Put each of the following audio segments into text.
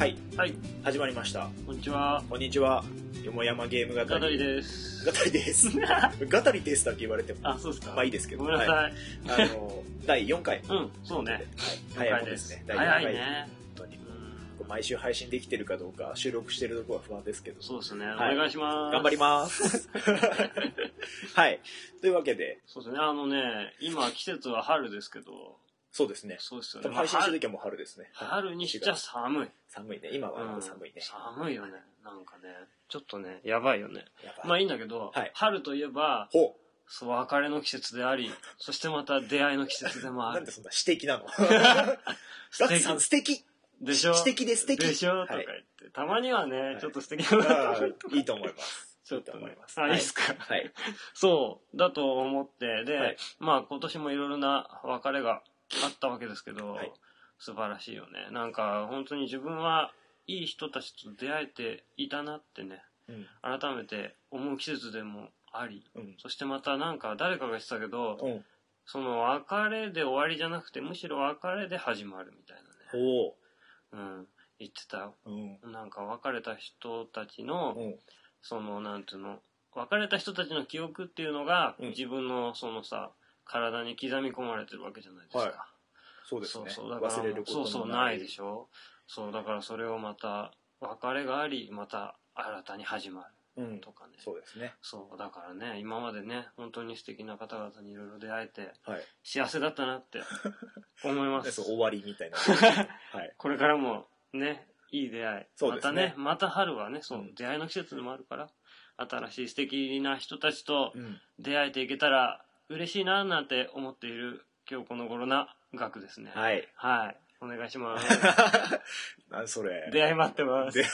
はい、 はい、 始まりました。 こんにちは。 こんにちは。よもやまゲーム語り。 ガタリです。 ガタリです。ガタリですだけ言われても。 あ、そうですか。 まあいいですけど。 ごめんなさい。 はい、第4回。 うん、そうね。 はい、早いですね。第4回。 早いね。 本当に。毎週配信できてるかどうか、収録してるところは不安ですけど。 そうですね。お願いします。 頑張ります。はい。というわけで。 そうですね。今季節は春ですけど。 そうですね。 そうですよね。 配信してる時はもう春ですね。 春にしちゃ寒い。 寒いね。今は寒いね。 寒いよね。なんかね、ちょっとね、やばいよね。まあいいんだけど、春といえば、そう、別れの季節であり、そしてまた出会いの季節でもある。 なんでそんな詩的なの？ ガッツさん素敵でしょ？ 詩的で素敵でしょとか言って。たまにはね、ちょっと素敵なのいいと思います。 ちょっと思います。いいですか？ はい。 そう、だと思って、で、まあ今年もいろいろな別れがあったわけですけど、素晴らしいよね。なんか本当に自分はいい人たちと出会えていたなってね、改めて思う季節でもあり、そしてまたなんか誰かが言ってたけど、その別れで終わりじゃなくてむしろ別れで始まるみたいなね。言ってた。なんか別れた人たちの、そのなんていうの、別れた人たちの記憶っていうのが、自分のそのさ、体に刻み込まれてるわけじゃないですか。 そうですね。 だから忘れることもないでしょ。そう、だからそれをまた別れがあり、また新たに始まるとかね。 そうですね。 そうだからね、今までね、本当に素敵な方々にいろいろ出会えて、幸せだったなって思います。 終わりみたいな。 これからもね、いい出会い。またね、また春はね、そう出会いの季節でもあるから、新しい素敵な人たちと出会えていけたら嬉しいななんて思っている今日この頃なガクですね。はい。お願いします。 何それ。 出会い待ってます。こ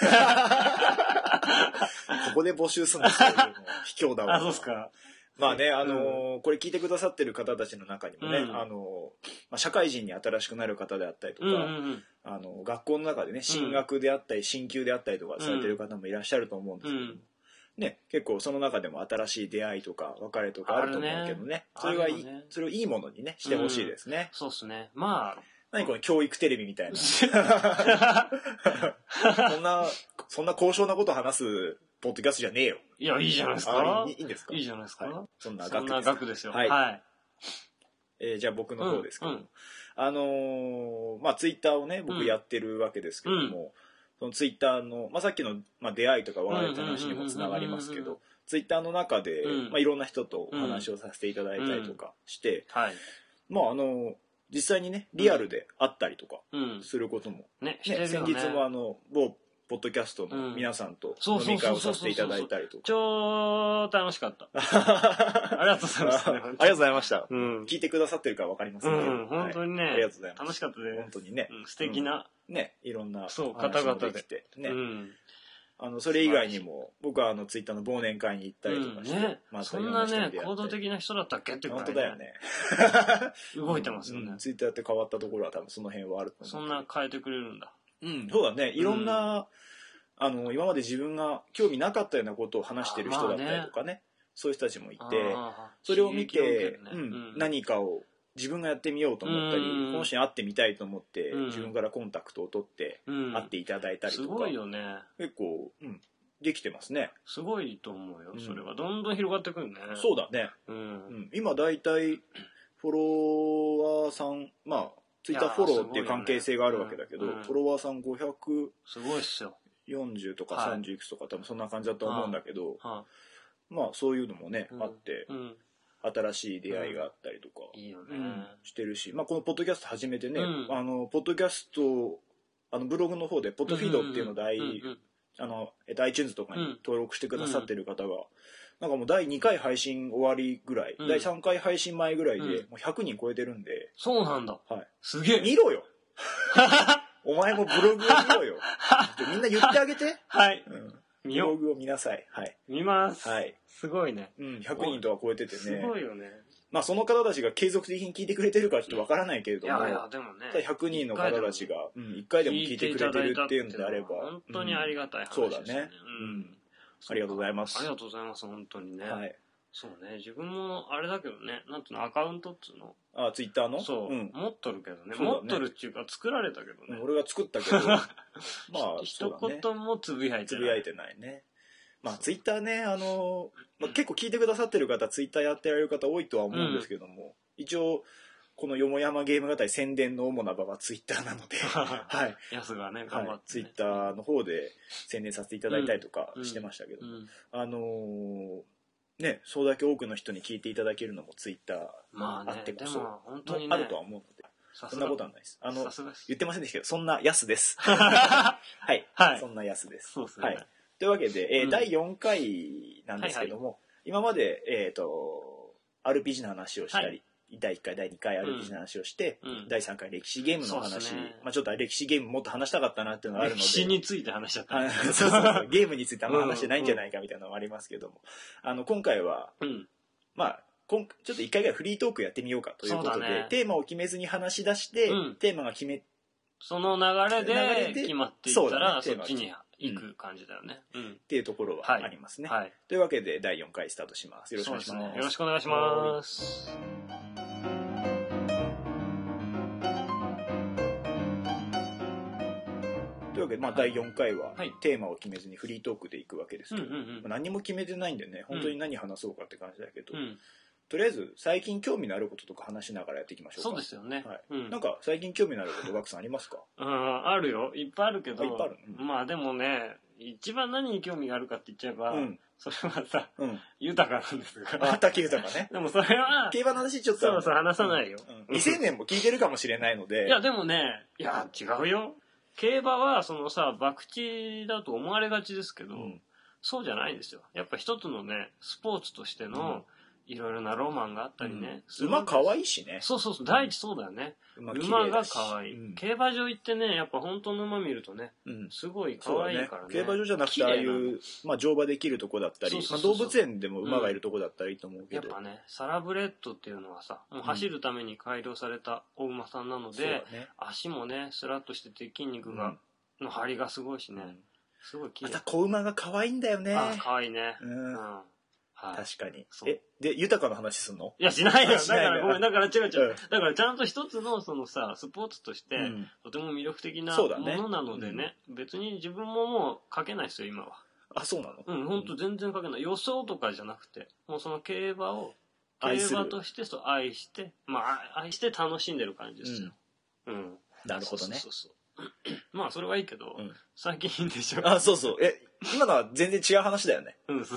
こで募集するんですよ。卑怯だわ。 あ、そうっすか。 まあね、これ聞いてくださってる方たちの中にもね、社会人に新しくなる方であったりとか、学校の中でね、進学であったり、進級であったりとかされてる方もいらっしゃると思うんですけども、ね、結構その中でも新しい出会いとか別れとかあると思うけどね、それをいいものにね、してほしいですね。 そうっすね。まあ、 何この教育テレビみたいな。そんな高尚なことを話すポッドキャストじゃねえよ。 いや、いいじゃないですか。 いいんですか？ いいじゃないですか。 そんな額ですよ。 はい。じゃあ僕の方ですけど、まあツイッターをね、僕やってるわけですけども、そのツイッターの、まあさっきの出会いとか別れた話にもつながりますけど、ツイッターの中で、まあいろんな人とお話をさせていただいたりとかして、まあ実際にね、リアルで会ったりとかすることも、先日も某ポッドキャストの皆さんと飲み会をさせていただいたりとか。 超楽しかった。ありがとうございます。 ありがとうございました。聞いてくださってるかわかりませんけど。 本当にね、 ありがとうございます。 楽しかったです。 本当にね。 素敵な。 ね、いろんな方々できて。ね。それ以外にも、僕はツイッターの忘年会に行ったりとかして。 そんなね、行動的な人だったっけって本当だよね。 動いてますよね。 ツイッターって変わったところは多分その辺はあると思う。 そんな変えてくれるんだ。 そうだね。いろんな、今まで自分が興味なかったようなことを話してる人だったりとかね、そういう人たちもいて、それを見て、何かを自分がやってみようと思ったり、この人に会ってみたいと思って、自分からコンタクトを取って会っていただいたりとか、 すごいよね。 結構、できてますね。 すごいと思うよ。それはどんどん広がってくるね。 そうだね。今だいたいフォロワーさん、まあツイッターフォローっていう関係性があるわけだけど、フォロワーさん500、 すごいっすよ。 40とか30いくつとか多分そんな感じだと思うんだけど、まあそういうのもね、あって、新しい出会いがあったりとかしてるし、まあこのポッドキャスト始めてね、ポッドキャスト、ブログの方でポッドフィードっていうのをiTunes とかに登録してくださってる方が、なんかもう第2回配信終わりぐらい、第3回配信前ぐらいでもう100人超えてるんで。 そうなんだ。すげえ。 見ろよお前もブログを見ろよ。みんな言ってあげて。ブログを見なさい。 見ます。すごいね。 100人とは超えててね。 すごいよね。 まあその方たちが継続的に聞いてくれてるかちょっとわからないけれども、 いやでもね、 100人の方たちが1回でも聞いてくれてるっていうのであれば、 本当にありがたい話ですね。 そうだね。ありがとうございます。 ありがとうございます、本当にね。 そうね、自分もあれだけどね、なんていうの、アカウントっつうの。 あ、ツイッターの？ そう、 うん。 持っとるけどね。 そうだね持っとるっていうか、作られたけどね。 俺が作ったけど、まあ、 一言もつぶやいてない。 つぶやいてないね。まあ、ツイッターね、結構聞いてくださってる方、ツイッターやってられる方多いとは思うんですけども、一応、このよもやまゲーム語り宣伝の主な場はツイッターなので、はい。 やすがね、頑張って、ね。 ツイッターの方で宣伝させていただいたりとかしてましたけど、ね、そうだけ多くの人に聞いていただけるのもツイッターあってこそ、 まあね、でも本当にね、 あるとは思うので、そんなことはないです。言ってませんでしたけど、そんなやすです。 はい。 そんなやすです。 そうですね。はい。 というわけで、第4回なんですけども、今まで、RPG の話をしたり、第1回、第2回 RPG の話をして、第3回歴史ゲームの話、まあちょっと歴史ゲームもっと話したかったなっていうのがあるので。 歴史について話しちゃった。 そうゲームについてあんま話してないんじゃないかみたいなのもありますけども、今回は、まあちょっと1回ぐらいフリートークやってみようかということで、テーマを決めずに話し出して、テーマがその流れで決まっていったら、そっちに行く感じだよね。 っていうところはありますね。というわけで第4回スタートします。よろしくお願いします。 よろしくお願いします。 というわけで、第4回はテーマを決めずにフリートークでいくわけですけど、何も決めてないんでね、本当に何話そうかって感じだけど、とりあえず最近興味のあることとか話しながらやっていきましょうか。 そうですよね。 なんか最近興味のあることガクさんありますか？ あるよ。いっぱいあるけど。 いっぱいある。 まあでもね、一番何に興味があるかって言っちゃえば、それはさ、豊かなんですが。 竹豊ね。 でもそれは、 競馬の話ちょっと。 そう話さないよ。 未成年も聞いてるかもしれないので。 いやでもね、違うよ。競馬はそのさ、博打だと思われがちですけど、そうじゃないんですよ。やっぱ一つのね、スポーツとしての、いろいろなロマンがあったりね。 馬可愛いしね。 そう。第一そうだよね。馬が可愛い。競馬場行ってね、やっぱ本当の馬見るとね、すごい可愛いからね。 競馬場じゃなくて、ああいう、乗馬できるとこだったり、動物園でも馬がいるとこだったらいいと思うけど。 やっぱね、サラブレッドっていうのはさ、もう走るために改良されたお馬さんなので、足もね、スラッとしてて筋肉が、の張りがすごいしね。すごい綺麗。 また子馬が可愛いんだよね。 可愛いね。 確かに。で、豊かな話すんの？ いや、しないよ。だからごめん、だから違う。だからちゃんと一つのそのさ、スポーツとして、とても魅力的なものなのでね、別に自分ももう書けないですよ、今は。 あ、そうなの？ ほんと全然書けない。予想とかじゃなくて、もうその競馬として愛して、愛して楽しんでる感じですよ。 なるほどね。 まあそれはいいけど、最近でしょ。 あ、そう。今のは全然違う話だよね。 そう。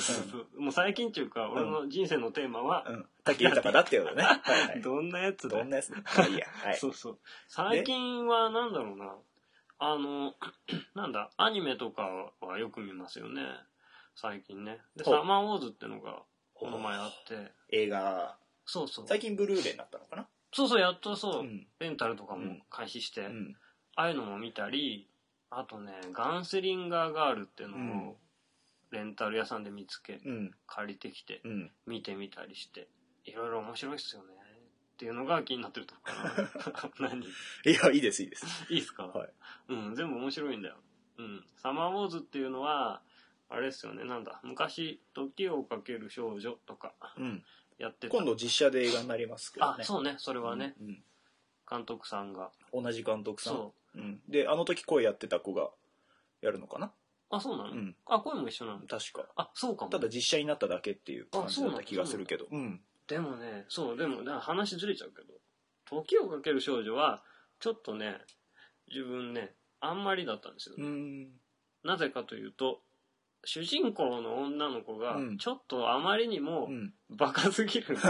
もう最近っていうか、俺の人生のテーマは、 竹豊だってことね。 どんなやつだ。 どんなやつだ。いいや。 そう。最近はなんだろうな。なんだ、アニメとかはよく見ますよね。最近ね。で、サマーウォーズってのが、この前あって。 映画。 そう。 最近ブルーレイになったのかな？ そう、やっとレンタルとかも開始して、ああいうのも見たり、あとね、ガンスリンガーガールっていうのをレンタル屋さんで見つけ、借りてきて、見てみたりして、いろいろ面白いっすよねっていうのが気になってるとこかな。何？いや、いいです。いいっすか？全部面白いんだよ。サマーウォーズっていうのは、あれですよね、なんだ、昔、時をかける少女とか、やってた。 今度実写で映画になりますけどね。 あ、そうね、それはね。監督さんが。 同じ監督さん。で、あの時声やってた子がやるのかな？ あ、そうなの？声も一緒なの？ 確か。 あ、そうかも。 ただ実写になっただけっていう感じだった気がするけど。 でもね、でも話ずれちゃうけど、時をかける少女は、ちょっとね、自分ね、あんまりだったんですよ。なぜかというと、主人公の女の子が、ちょっとあまりにも、バカすぎる。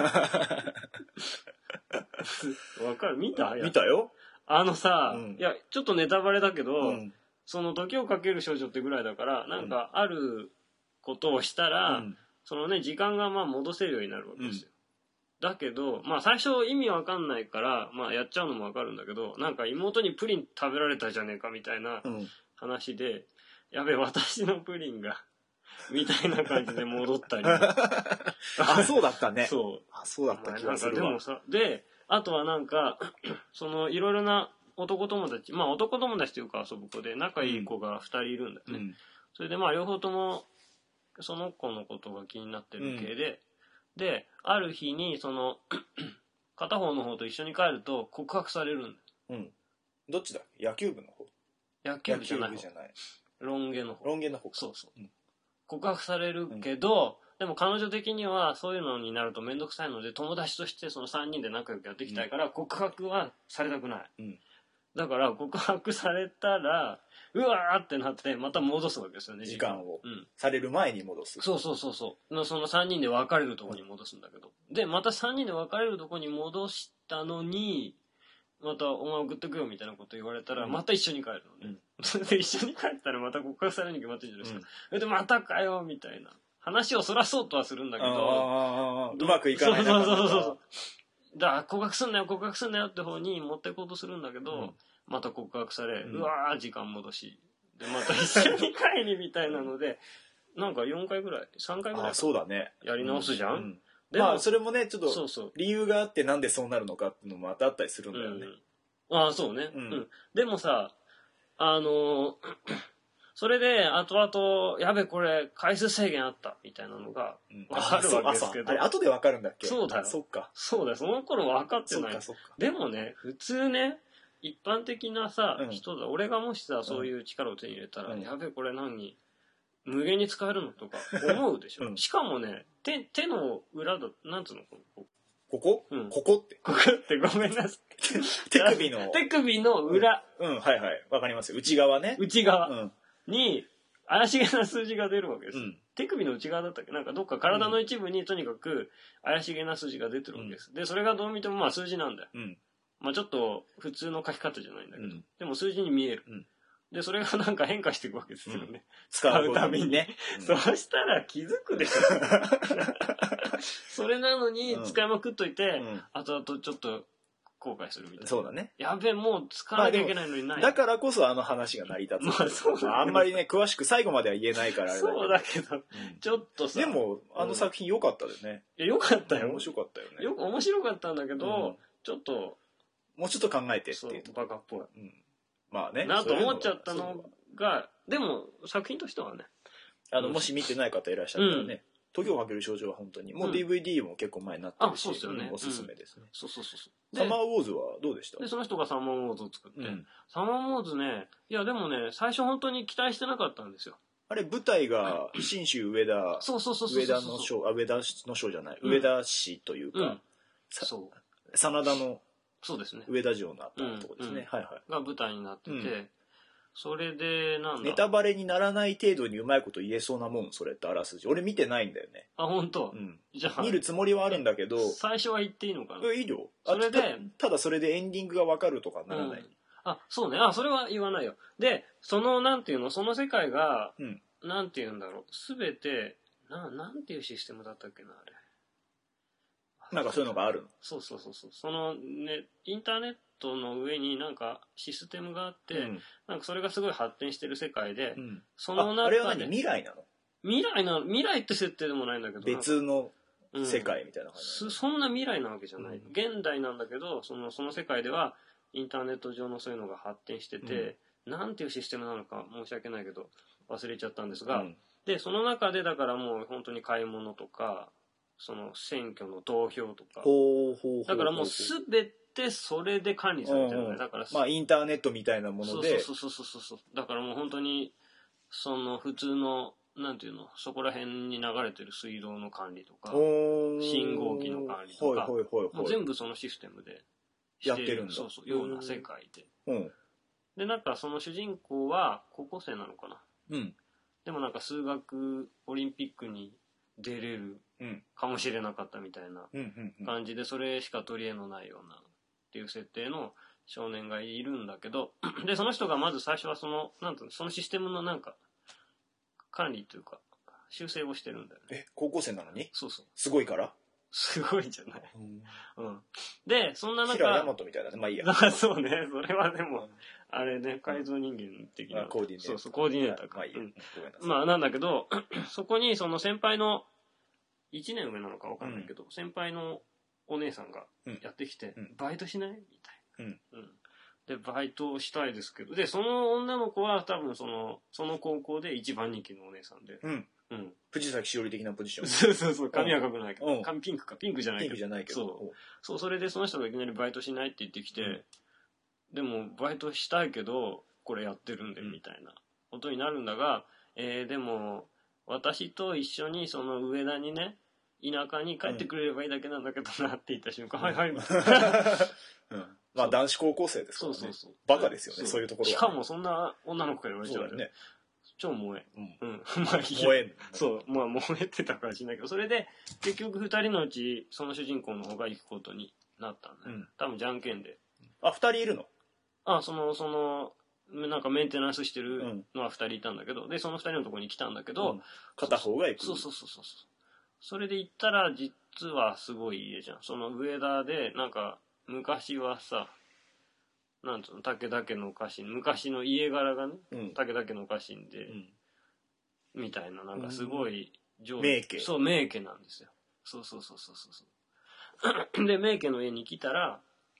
わかる？見たよ。 いや、ちょっとネタバレだけど、その時をかける少女ってぐらいだから、なんかあることをしたら、そのね、時間が戻せるようになるわけですよ。だけど、最初意味わかんないから、やっちゃうのもわかるんだけど、なんか妹にプリン食べられたじゃねえかみたいな話で、やべえ、私のプリンが、みたいな感じで戻ったり。 そうだったね。 そうだった気がするわ。 でもさ、で、あとはなんか、そのいろいろな男友達というか遊ぶ子で仲いい子が2人いるんだよね。それで両方ともその子のことが気になってる系で、 である日にその片方の方と一緒に帰ると告白されるんだ。 どっちだ、野球部の方？ 野球部じゃない方。ロン毛の方。 ロン毛の方。 そうそう。告白されるけど、でも彼女的にはそういうのになると面倒くさいので、友達としてその3人で仲良くやっていきたいから告白はされたくない。だから告白されたらうわーってなってまた戻すわけですよね、 時間を。される前に戻す。 そうその3人で別れるとこに戻すんだけど、でまた3人で別れるとこに戻したのにまたお前送ってくよみたいなこと言われたらまた一緒に帰るのね、で一緒に帰ったらまた告白されるに決まってるじゃないですか、でまたかよみたいな話をそらそうとはするんだけど、 うまくいかない。 そうだから告白すんなよって方に持っていこうとするんだけど、また告白され、うわー時間戻しでまた一緒に帰りみたいなのでなんか4回ぐらい3回ぐらいそうだね、 やり直すじゃん、 でもそれもねちょっと理由があってなんでそうなるのかっていうのもまたあったりするんだよね、 そうね、でもさそれで後々やべこれ回数制限あったみたいなのが分かるわけですけど、 あれ後で分かるんだっけ？ そうだよ、そうだよ、その頃分かってない。でもね普通ね一般的なさ、人だ、俺がもしさそういう力を手に入れたら、やべこれ何無限に使えるのとか思うでしょ、しかもね手の裏だ、なんつうのここってごめんなさい手首の裏、 はいわかりますよ、内側ね、 内側に怪しげな数字が出るわけです、手首の内側だったっけ、なんかどっか体の一部にとにかく怪しげな数字が出てるわけです、でそれがどう見てもまあ数字なんだよ、まあちょっと普通の書き方じゃないんだけど、でも数字に見える、でそれがなんか変化していくわけですよね、使うたびにね、そうしたら気づくでしょそれなのに使いまくっといて、後々ちょっと後悔するみたいな。 そうだね。 やべえもう使わなきゃいけないのにない。 だからこそあの話が成り立つ。あんまりね詳しく最後までは言えないからあれだけど。 そうだけど、ちょっとさ。 でもあの作品良かったですね。 いや良かったよ。 面白かったよね。 面白かったんだけど、ちょっともうちょっと考えてっていうバカっぽい。 まあね。 なと思っちゃったのが、でも作品としてはね。 もし見てない方いらっしゃったらね。時をかける少女は本当にもう DVD も結構前になってるし、おすすめですね。 そうサマーウォーズはどうでした？ でその人がサマーウォーズを作って、サマーウォーズね、いやでもね最初本当に期待してなかったんですよ。 あれ舞台が信州上田の章じゃない、上田市というか、真田の上田城のあったとこですね、 が舞台になってて、それでなんだ、 ネタバレにならない程度にうまいこと言えそうなもん、それってあらすじ俺見てないんだよね。 あ本当？ じゃあ見るつもりはあるんだけど、 最初は言っていいのかな？ いいよ。それでただそれでエンディングが分かるとかならない。 そうね、それは言わないよ。でそのなんていうの、その世界が、なんていうんだろう、全てなんていうシステムだったっけな、あれなんかそういうのがあるの？そうそのねインターネットの上になんかシステムがあって、なんかそれがすごい発展してる世界で、その中であれは何、未来なの？ 未来って設定でもないんだけど、 別の世界みたいな感じ、 そんな未来なわけじゃない、現代なんだけど、その世界ではインターネット上のそういうのが発展してて、なんていうシステムなのか申し訳ないけど忘れちゃったんですが、でその中でだからもう本当に買い物とかその選挙の投票とか、だからもう全てそれで管理されてるね。だからまあインターネットみたいなもので、 そうだからもう本当にその普通のなんていうの、そこら辺に流れてる水道の管理とか信号機の管理とか、もう全部そのシステムでやってるんだ。 ような世界で、でなんかその主人公は高校生なのかな、でもなんか数学オリンピックに出れるかもしれなかったみたいな感じで、それしか取り柄のないようなっていう設定の少年がいるんだけど、でその人がまず最初はそのなんていうの、そのシステムのなんか管理というか修正をしてるんだよね。 高校生なのに？ そうすごいから？ すごいじゃない。でそんな中、 平大和みたいなね、まあいいや。 そうね、それはでもあれね、改造人間的なコーディネーター。 そうコーディネーターか。まあなんだけどそこにその先輩の1年上なのか分かんないけど、先輩のお姉さんがやってきて、バイトしないみたいな、でバイトをしたいですけど、でその女の子は多分その高校で一番人気のお姉さんで、 藤崎しおり的なポジション。 そうそうそう、髪は赤くないけど、髪ピンクか、ピンクじゃないけど。 ピンクじゃないけど。 そう、それでその人がいきなりバイトしないって言ってきて、でもバイトしたいけど、これやってるんで、みたいなことになるんだが、でも、私と一緒にその上田にね、田舎に帰ってくれればいいだけなんだけどなって言った瞬間、はいはい、みたいな。 まあ男子高校生ですからね。そう。バカですよね、そういうところは。 しかもそんな女の子から言われちゃうよね。超萌え。まあいい萌え。 そう、まあ萌えてたからしないけど、それで結局2人のうちその主人公の方が行くことになったんだよ。多分じゃんけんで。 あ、2人いるの？ なんかメンテナンスしてるのは2人いたんだけど、で、その2人のところに来たんだけど、 片方が行く。 そう。それで行ったら、実はすごい家じゃん。その上田で、なんか、昔はさ、なんつうの、武田家の家臣、昔の家柄がね、武田家の家臣で、みたいな、なんかすごい名家。 そう、名家なんですよ。そう。で、名家の家に来たら、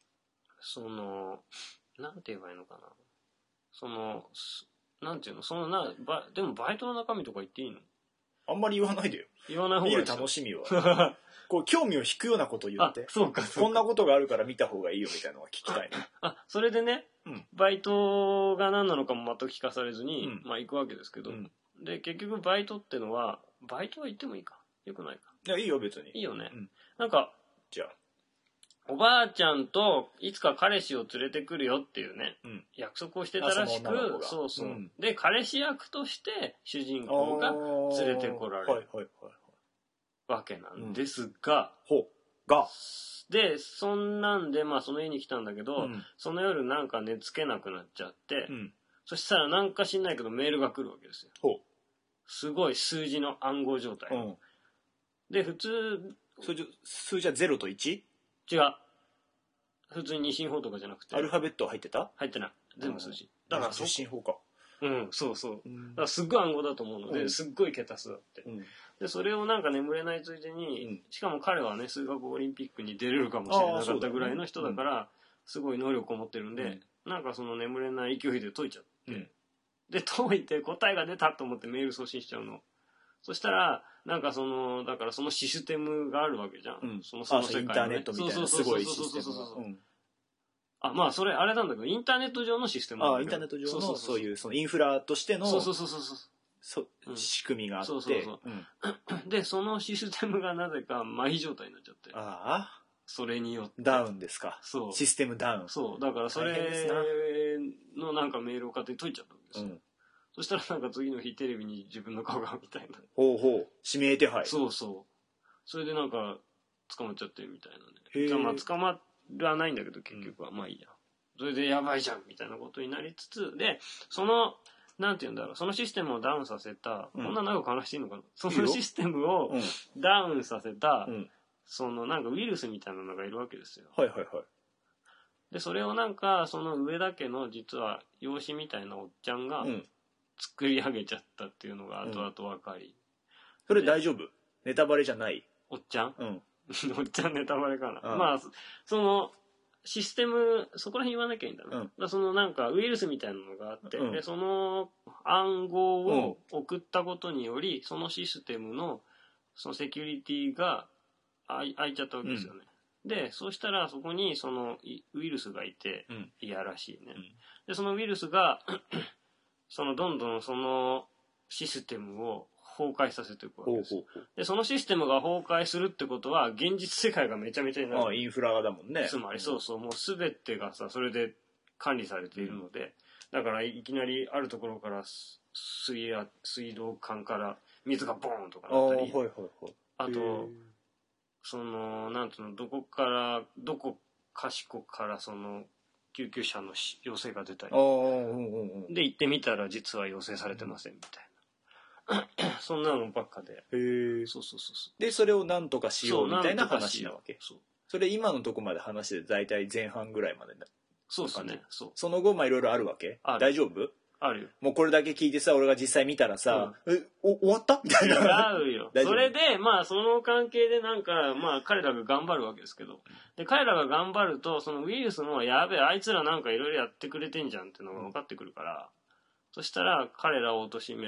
なんて言えばいいのかな。なんていうの、でもバイトの中身とか言っていいの？ あんまり言わないでよ。 言わない方がいい。 見る楽しみは。こう、興味を引くようなことを言って。 そうか。 こんなことがあるから見た方がいいよみたいなのが聞きたいね。それでね、バイトが何なのかも全く聞かされずに、まあ行くわけですけど、で、結局バイトってのは、バイトは言ってもいいか？よくないか？ いや、いいよ別に。 いいよね。なんか、 じゃあ。 おばあちゃんといつか彼氏を連れてくるよっていうね、約束をしてたらしく、そう。で、彼氏役として主人公が連れてこられるわけなんですが、で、そんなんで、まあその家に来たんだけど、その夜なんか寝つけなくなっちゃって、そしたらなんか知んないけどメールが来るわけですよ。すごい数字の暗号状態。で、普通、 数字は0と 1？ 違う。普通に二進法とかじゃなくて。 アルファベットは入ってた？ 入ってない。全部数字。 だから十進法か。 そう。だからすっごい暗号だと思うので、すっごい桁数だって。で、それをなんか眠れないついでに、しかも彼はね、数学オリンピックに出れるかもしれなかったぐらいの人だから、すごい能力を持ってるんで、なんかその眠れない勢いで解いちゃって。で、解いて答えが出たと思ってメール送信しちゃうの。そしたら、なんかだからそのシステムがあるわけじゃん。その世界のね。 インターネットみたいなすごいシステムが。 まあそれあれなんだけど、インターネット上のシステムなんだけど。 インターネット上のそういうそのインフラとしての仕組みがあって。 で、そのシステムがなぜか麻痺状態になっちゃって。それによって。 ダウンですか。システムダウン。 そう。だからそれのなんかメールを勝手に解いちゃったんですよ。そしたらなんか次の日テレビに自分の顔がみたいな。指名手配。そう。それでなんか捕まっちゃってみたいなね。まあ捕まらないんだけど結局はまあいいや。それでやばいじゃんみたいなことになりつつ、で、なんて言うんだろう、そのシステムをダウンさせた、こんな長く話していいのかな？そのシステムをダウンさせた、なんかウイルスみたいなのがいるわけですよ。で、それをなんか、その上田家の実は養子みたいなおっちゃんが、作り上げちゃったっていうのが後々分かり、 それ大丈夫？ネタバレじゃない？ おっちゃんおっちゃんネタバレかな。まあそのシステムそこら辺言わなきゃいいんだな。だそのなんかウイルスみたいなのがあって、でその暗号を送ったことにより、そのシステムのそのセキュリティが開いちゃったわけですよね。で、そうしたらそこにそのウイルスがいて、いやらしいね。で、そのウイルスがどんどんそのシステムを崩壊させていくわけです。で、そのシステムが崩壊するってことは、現実世界がめちゃめちゃになる。 インフラだもんね。 つまり、もう全てがさ、それで管理されているので、だからいきなりあるところから水道管から水がボーンとかなったり、あと、なんていうの、どこかしこから救急車の要請が出たり。で、行ってみたら実は要請されてませんみたいな。そんなのばっかで。で、それをなんとかしようみたいな話なわけ。それ今のとこまで話して大体前半ぐらいまでだ。そうですね。その後、いろいろあるわけ？大丈夫？あるよ。もうこれだけ聞いてさ、俺が実際見たらさ、終わったみたいな。あるよ。それで、まあその関係でなんか、まあ彼らが頑張るわけですけど。で、彼らが頑張ると、そのウイルスもやべえ、あいつらなんかいろいろやってくれてんじゃんっていうのが分かってくるから、そしたら彼らを貶める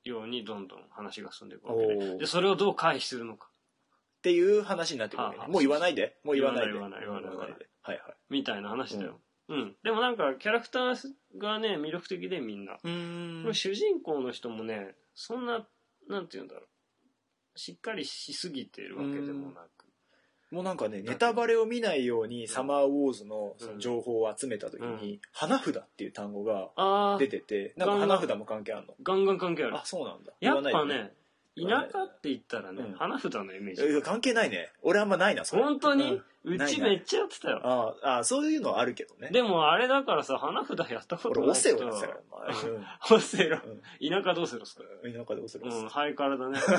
ようにどんどん話が進んでいくわけで、でそれをどう回避するのかっていう話になってくるわけね。もう言わないで。もう言わないで。 言わない。はいはい。 みたいな話だよ。でもなんかキャラクターがね魅力的でみんな。主人公の人もねそんななんていうんだろうしっかりしすぎてるわけでもなく。 もうなんかねネタバレを見ないようにサマーウォーズのその情報を集めた時に花札っていう単語が出てて、なんか花札も関係あるの？ ガンガン関係ある。 あ、そうなんだ。 やっぱね田舎って言ったらね、花札のイメージ。 関係ないね。俺あんまないな、それ。 本当に、うちめっちゃやってたよ。 そういうのはあるけどね。 でもあれだからさ、花札やったことない人。 俺オセロやってたから。 オセロ。田舎どうせろっすか？ 田舎でオセロっす。 ハイカラだね。田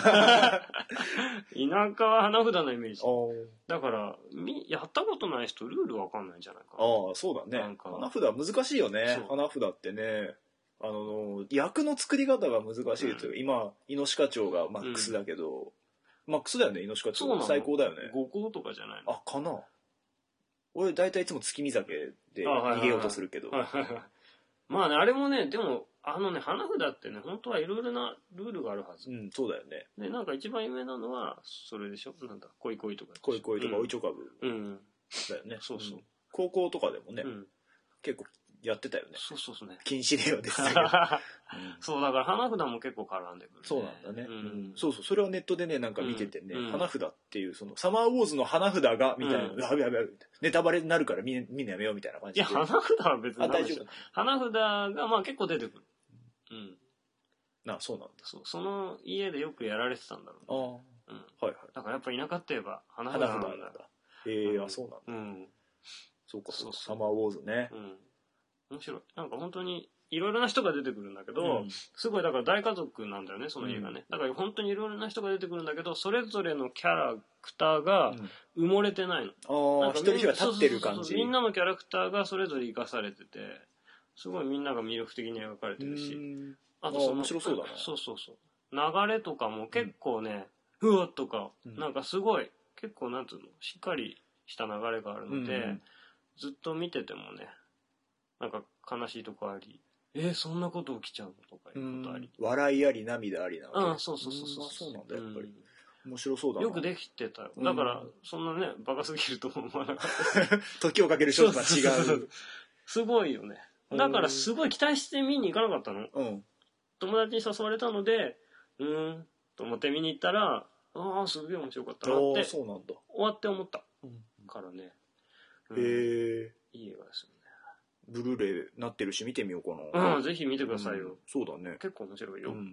舎は花札のイメージ。だから、やったことない人ルールわかんないんじゃないかな。 そうだね。花札難しいよね。花札ってね。役の作り方が難しいですよ。今、イノシカチョウがマックスだけど、マックスだよね、イノシカチョウ。最高だよね。 5個とかじゃないの？ かな。俺、大体いつも月見酒で逃げようとするけど。 まあね、あれもね、でも、花札ってね、本当はいろいろなルールがあるはず。 そうだよね。 で、なんか一番有名なのは、それでしょ？なんだ、恋恋とか。 恋恋とか、おいちょかぶ。だよね。そうそう。高校とかでもね、結構、やってたよね。 そうね。 禁止令和ですけど。 そう、だから花札も結構絡んでくる。 そうなんだね。そう、それをネットでね、なんか見ててね、花札っていう、その、サマーウォーズの花札が、みたいな、やべやべ、ネタバレになるから見んのやめようみたいな感じで。 いや、花札は別に。 大丈夫。 花札が、まあ結構出てくる。 そうなんだ。 その家でよくやられてたんだろうね。 はいはい。 だからやっぱ田舎って言えば花札なんだ。 そうなんだ。そうか、サマーウォーズね。面白い。なんか本当にいろいろな人が出てくるんだけど、すごいだから大家族なんだよね、その家がね。だから本当にいろいろな人が出てくるんだけど、それぞれのキャラクターが埋もれてないの。 一人一人が立ってる感じ。 みんなのキャラクターがそれぞれ生かされてて、すごいみんなが魅力的に描かれてるし。あと面白そうだな。 そう。流れとかも結構ね、うわっとか、なんかすごい、結構なんつうの、しっかりした流れがあるので、ずっと見ててもね、なんか悲しいとこあり、そんなこと起きちゃうのとかいうことあり。 笑いあり涙ありなわけ。 そう。 そうなんだ、やっぱり。面白そうだな。 よくできてたよ。だから、そんなね、バカすぎると思わなかった。 時をかける少女は違う。 すごいよね。だからすごい期待して見に行かなかったの。友達に誘われたので、と思って見に行ったら、すげえ面白かったなって、終わって思ったからね。いい映画ですよね。 ブルーレイなってるし見てみようかな。 ぜひ見てくださいよ。 そうだね。 結構面白いよ。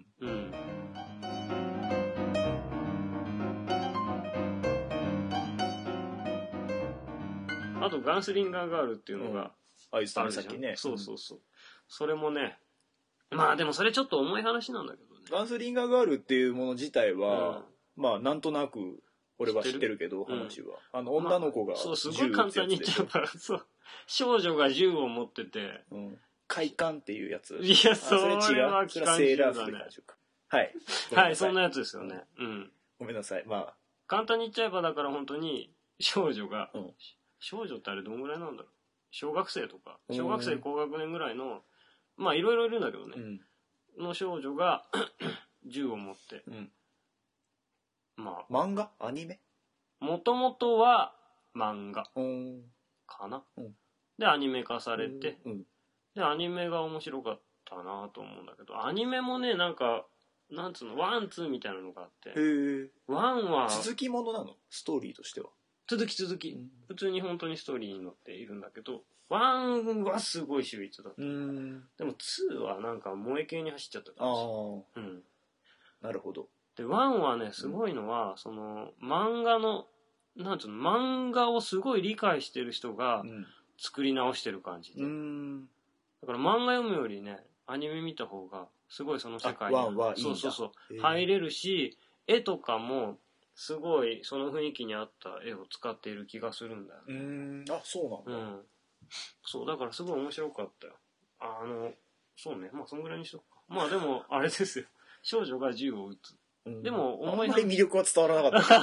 あとガンスリンガーガールっていうのがあいつさっきね。 そう。それもね、まあでもそれちょっと重い話なんだけどね。 ガンスリンガーガールっていうもの自体は、まあなんとなく俺は知ってるけど、話は。女の子がそう、すごい簡単に言っちゃうから、そう。少女が銃を持ってて。 快感っていうやつ。 いや、それは機関銃だね。 はい。 はい、そんなやつですよね。 ごめんなさい。まあ。 簡単に言っちゃえば、だから本当に少女が、少女ってあれどんぐらいなんだろう。小学生とか、小学生高学年ぐらいの、まあいろいろいるんだけどね。の少女が銃を持って。 まあ。漫画？アニメ？ もともとは漫画。かな。で、アニメ化されて、で、アニメが面白かったなと思うんだけど、アニメもね、なんか、なんつうの、ワン、ツーみたいなのがあって、ワンは、 続きものなの？ストーリーとしては。 続き。普通に本当にストーリーに載っているんだけど、ワンはすごい秀逸だった。でもツーはなんか萌え系に走っちゃった感じ。 なるほど。 で、ワンはね、すごいのは、その、漫画の、なんつうの、漫画をすごい理解してる人が作り直してる感じで。だから漫画読むよりね、アニメ見た方が、すごいその世界に。 ワンはいいんだ。 そう。入れるし、絵とかも、すごいその雰囲気に合った絵を使っている気がするんだよね。 そうなんだ。 そう、だからすごい面白かったよ。そうね、まあそんぐらいにしとくか。まあでも、あれですよ。少女が銃を撃つ。でも、 あんまり魅力は伝わらなかった。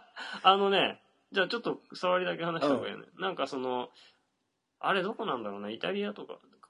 じゃあちょっと触りだけ話した方がいいよね。なんかその、あれどこなんだろうね、イタリアとかか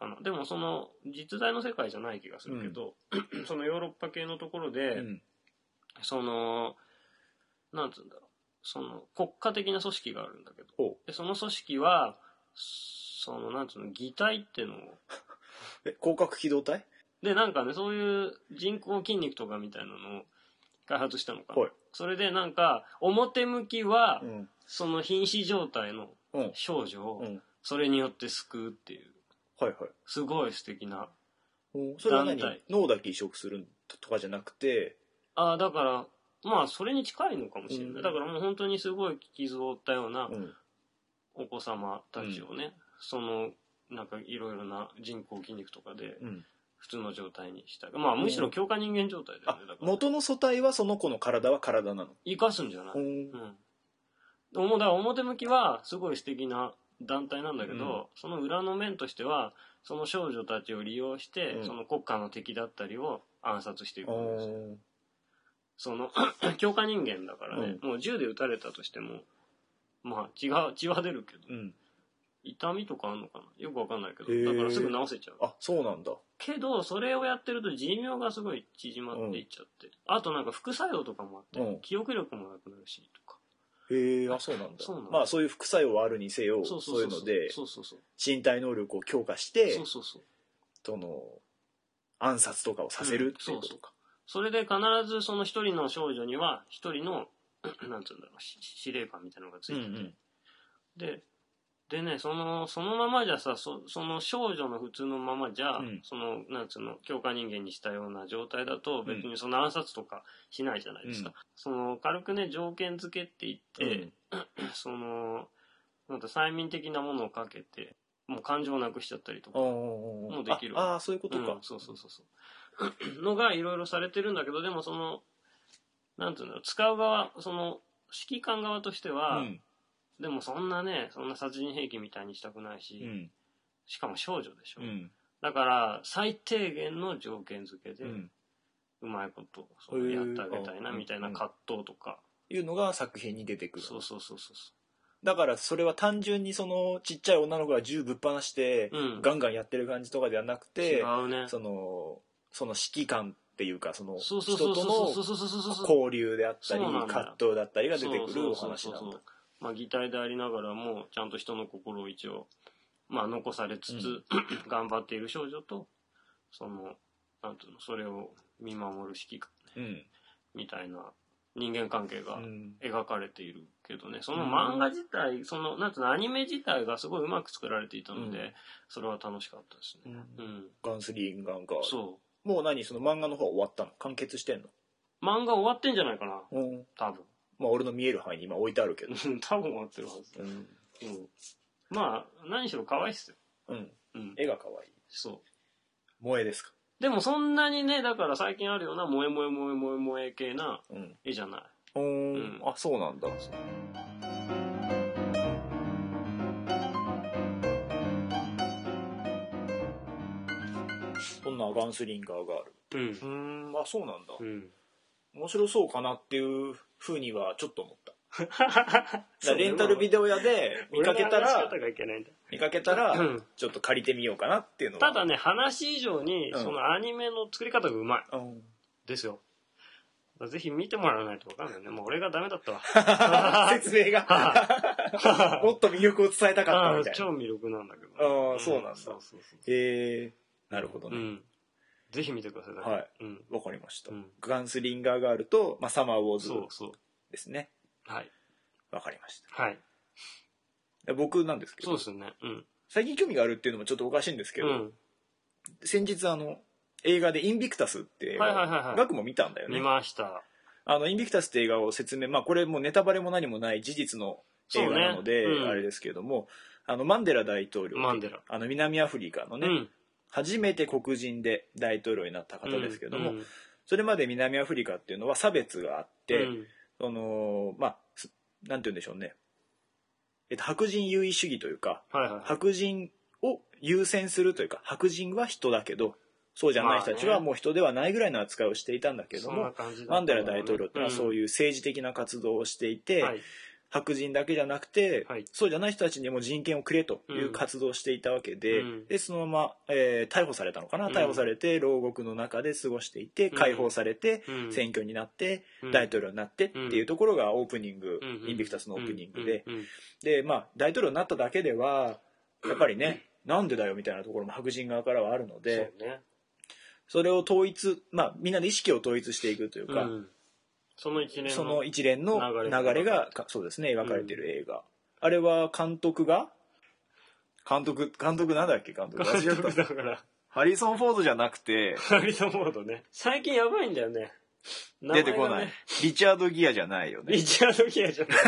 かな。でもその実在の世界じゃない気がするけど、そのヨーロッパ系のところで、そのなんつうんだろう、その国家的な組織があるんだけど、でその組織はそのなんつうの、擬態っていうのを広角機動隊でなんかね、そういう人工筋肉とかみたいなのを開発したのかな。それでなんか表向きは、その瀕死状態の少女をそれによって救うっていう、すごい素敵なそれは何、脳だけ移植するとかじゃなくて、 だからまあそれに近いのかもしれない。だからもう本当にすごい傷を負ったようなお子様たちをね、そのなんかいろいろな人工筋肉とかで普通の状態にした、まあむしろ強化人間状態だよね。だから元の素体はその子の体は体なの、 生かすんじゃない。だから表向きはすごい素敵な団体なんだけど、その裏の面としてはその少女たちを利用して、その国家の敵だったりを暗殺していくんですよ。その強化人間だからね、もう銃で撃たれたとしてもまあ血は出るけど、痛みとかあんのかな、よくわかんないけど、だからすぐ治せちゃう。 そうなんだ。 けどそれをやってると寿命がすごい縮まっていっちゃって、あとなんか副作用とかもあって、記憶力もなくなるしとか。 そうなんだ。まあそういう副作用はあるにせよ、そういうので身体能力を強化して、その暗殺とかをさせるっていうことか。 それで必ずその一人の少女には一人のなんつうんだろう、司令官みたいなのがついてて、でね、そのままじゃさ、その少女の普通のままじゃ、そのなんつうの、強化人間にしたような状態だと別にその暗殺とかしないじゃないですか。その軽くね、条件付けって言って、そのなんか催眠的なものをかけてもう感情をなくしちゃったりとかもできる。 そういうことか。 そうのがいろいろされてるんだけど、でもそのなんていうんだろう、使う側、その指揮官側としては、でもそんな殺人兵器みたいにしたくないし、しかも少女でしょ、だから最低限の条件付けで、うまいことやってあげたいなみたいな葛藤とか、 いうのが作品に出てくる。 そうだからそれは単純にそのちっちゃい女の子が銃ぶっ放して、ガンガンやってる感じとかではなくて、その指揮官っていうか、その人との交流であったり葛藤だったりが出てくるお話なんだ。 まあ擬態でありながらもちゃんと人の心を一応まあ残されつつ、頑張っている少女とそのなんていうの、それを見守る指揮官みたいな人間関係が描かれているけどね、その漫画自体、そのなんていうの、アニメ自体がすごいうまく作られていたので、それは楽しかったですね。 ガンスリンガンガー。もうその漫画の方は終わったの？完結してんの？ 漫画終わってんじゃないかな、多分。 まあ俺の見える範囲に今置いてあるけど多分終わってるはず。まあ何しろ可愛いっすよ。 絵が可愛い。 そう。 萌えですか？ でもそんなにね、だから最近あるような萌え系な絵じゃない。 そうなんだ。そんなガンスリンガーがある。そうなんだ。面白そうかなっていうふうにはちょっと思った。レンタルビデオ屋で見かけたらちょっと借りてみようかなっていうのは。 ただね、話以上にそのアニメの作り方がうまいですよ。ぜひ見てもらわないと分かんないね。もう俺がダメだったわ。 説明がもっと魅力を伝えたかったみたいな。 超魅力なんだけど。 そうなんだ。なるほどね。 ぜひ見てください。 はい。わかりました。ガンスリンガーガールとサマーウォーズですね。 はい。 わかりました。 はい。 僕なんですけど。 そうですよね。 最近興味があるっていうのもちょっとおかしいんですけど、先日映画でインビクタスって映画、ガクも見たんだよね。 見ました。 インビクタスって映画を説明、これもうネタバレも何もない事実の映画なので、あれですけれども、マンデラ大統領、南アフリカのね、初めて黒人で大統領になった方ですけれども、それまで南アフリカっていうのは差別があって、なんて言うんでしょうね、白人優位主義というか、白人を優先するというか、白人は人だけどそうじゃない人たちはもう人ではないぐらいの扱いをしていたんだけども、マンデラ大統領ってのはそういう政治的な活動をしていて、 白人だけじゃなくて、 はい、 そうじゃない人たちにも人権をくれという活動をしていたわけで、でそのまま、逮捕されたのかな、逮捕されて牢獄の中で過ごしていて、解放されて、選挙になって、大統領になってっていうところがオープニング、インビクタスのオープニングで、でまあ大統領になっただけではやっぱりね、なんでだよみたいなところも白人側からはあるので、それを統一、まあみんなで意識を統一していくというか、 その一連の流れがそうですね、描かれている映画、あれは監督なんだっけ、監督忘れちゃった。だからハリソン・フォードじゃなくて、 ハリソン・フォードね、最近やばいんだよね、 出てこない。リチャード・ギアじゃないよね。 リチャード・ギアじゃない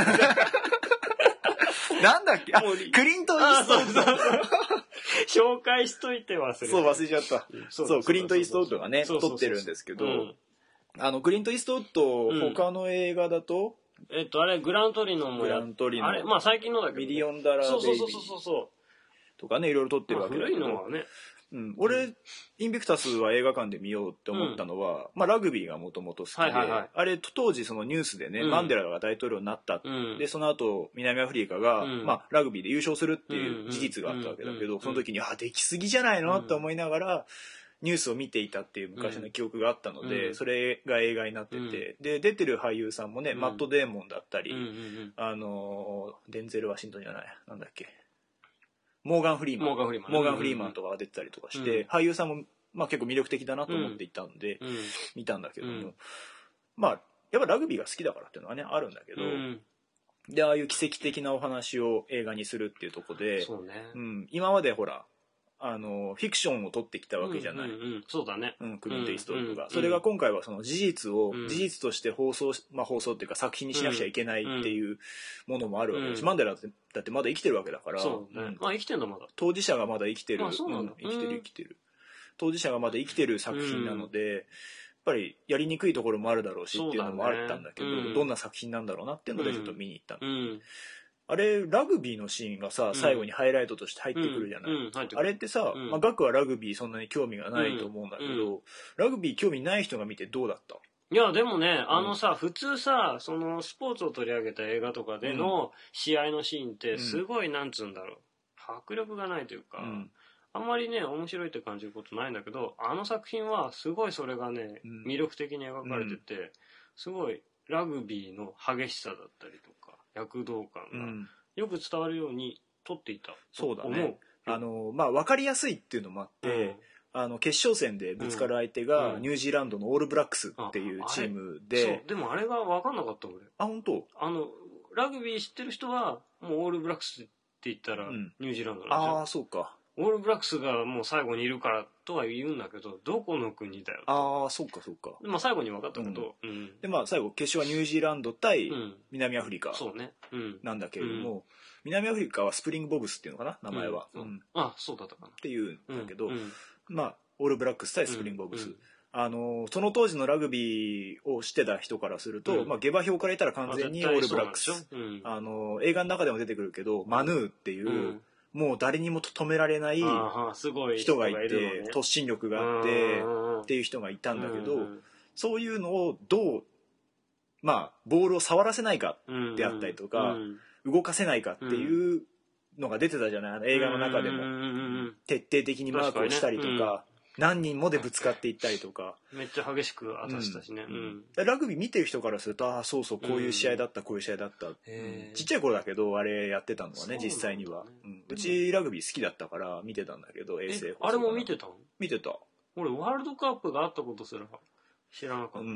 なんだっけ、クリント・イーストウッド紹介しといて忘れた。 そう忘れちゃった。そうクリント・イーストウッドがね撮ってるんですけど、クリント・イーストウッド、他の映画だとあれグラントリノもあれまあ最近のだけど、 ミリオンダラーベイビーとかね、いろいろ撮ってるわけだけど、 古いのはね、 俺インビクタスは映画館で見ようって思ったのは、まあラグビーがもともと好きで、あれ当時そのニュースでね、マンデラが大統領になった、でその後南アフリカが、まあラグビーで優勝するっていう事実があったわけだけど、その時にできすぎじゃないのって思いながらニュースを見ていたっていう昔の記憶があったので、それが映画になってて、で出てる俳優さんもね、マット・デーモンだったり、デンゼル・ワシントンじゃない、なんだっけ、モーガン・フリーマンとかが出てたりとかして、俳優さんもまあ結構魅力的だなと思っていたんで、見たんだけども、まあやっぱラグビーが好きだからっていうのはねあるんだけど、でああいう奇跡的なお話を映画にするっていうところで、今までほらフィクションを撮ってきたわけじゃない、 そうだね、 クリント・イーストウッドが、それが今回はその事実として放送っていうか作品にしなくちゃいけないっていうものもあるわけだし、マンデラだってまだ生きてるわけだから、 生きてんだまだ、 当事者がまだ生きてる、生きてる当事者がまだ生きてる作品なので、やっぱりやりにくいところもあるだろうしっていうのもあったんだけど、どんな作品なんだろうなっていうのでちょっと見に行ったの。あれラグビーのシーンがさ、最後にハイライトとして入ってくるじゃない、あれってさ、ガクはラグビーそんなに興味がないと思うんだけど、ラグビー興味ない人が見てどうだった？ いやでもね、普通さ、そのスポーツを取り上げた映画とかでの試合のシーンってすごい、なんつうんだろう、迫力がないというか、あんまりね面白いって感じることないんだけど、あの作品はすごいそれがね、魅力的に描かれてて、すごいラグビーの激しさだったりとか躍動感がよく伝わるように撮っていたと思う。そうだね、 まあ分かりやすいっていうのもあって、決勝戦でぶつかる相手がニュージーランドのオールブラックスっていうチームで、 でもあれが分かんなかった俺。 本当？ ラグビー知ってる人はもうオールブラックスって言ったらニュージーランドなんじゃん。 そうか。 オールブラックスがもう最後にいるからとは言うんだけど、どこの国だよ。 そうかそうか。 まあ最後に分かったけど、 でまあ最後決勝はニュージーランド対南アフリカなんだけれども、南アフリカはスプリングボブスっていうのかな、名前は。 そうだったかなっていうんだけど、まあオールブラックス対スプリングボブス。その当時のラグビーをしてた人からすると、下馬評から言ったら完全にオールブラックス。映画の中でも出てくるけど、マヌーっていう、もう誰にも止められない人がいて、突進力があってっていう人がいたんだけど、そういうのをどうボールを触らせないかであったりとか、動かせないかっていうのが出てたじゃない、映画の中でも。徹底的にマークをしたりとか、何人もでぶつかっていったりとか、 めっちゃ激しく当たってたしね、 ラグビー見てる人からするとそうそうこういう試合だった、こういう試合だった、ちっちゃい頃だけどあれやってたのはね、実際には、うちラグビー好きだったから見てたんだけど、衛星あれも見てたの？ 見てた。 俺ワールドカップがあったことすら知らなかった、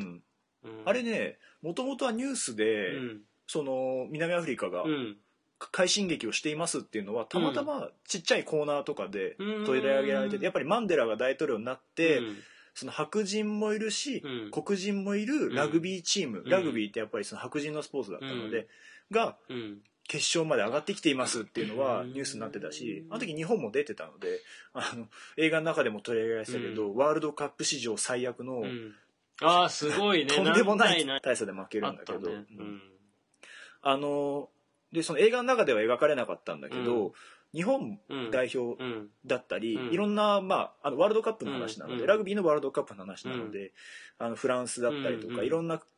あれね、もともとはニュースで、その南アフリカが快進撃をしていますっていうのはたまたまちっちゃいコーナーとかで取り上げられてて、やっぱりマンデラが大統領になって、その白人もいるし、黒人もいるラグビーチーム、ラグビーってやっぱりその白人のスポーツだったので、が決勝まで上がってきていますっていうのはニュースになってたし、あの時日本も出てたので、映画の中でも取り上げられてたけど、ワールドカップ史上最悪の、 すごいね、 とんでもない大差で負けるんだけど、でその映画の中では描かれなかったんだけど、日本代表だったり、いろんな、ワールドカップの話なので、ラグビーのワールドカップの話なので、フランスだったりとか、いろんな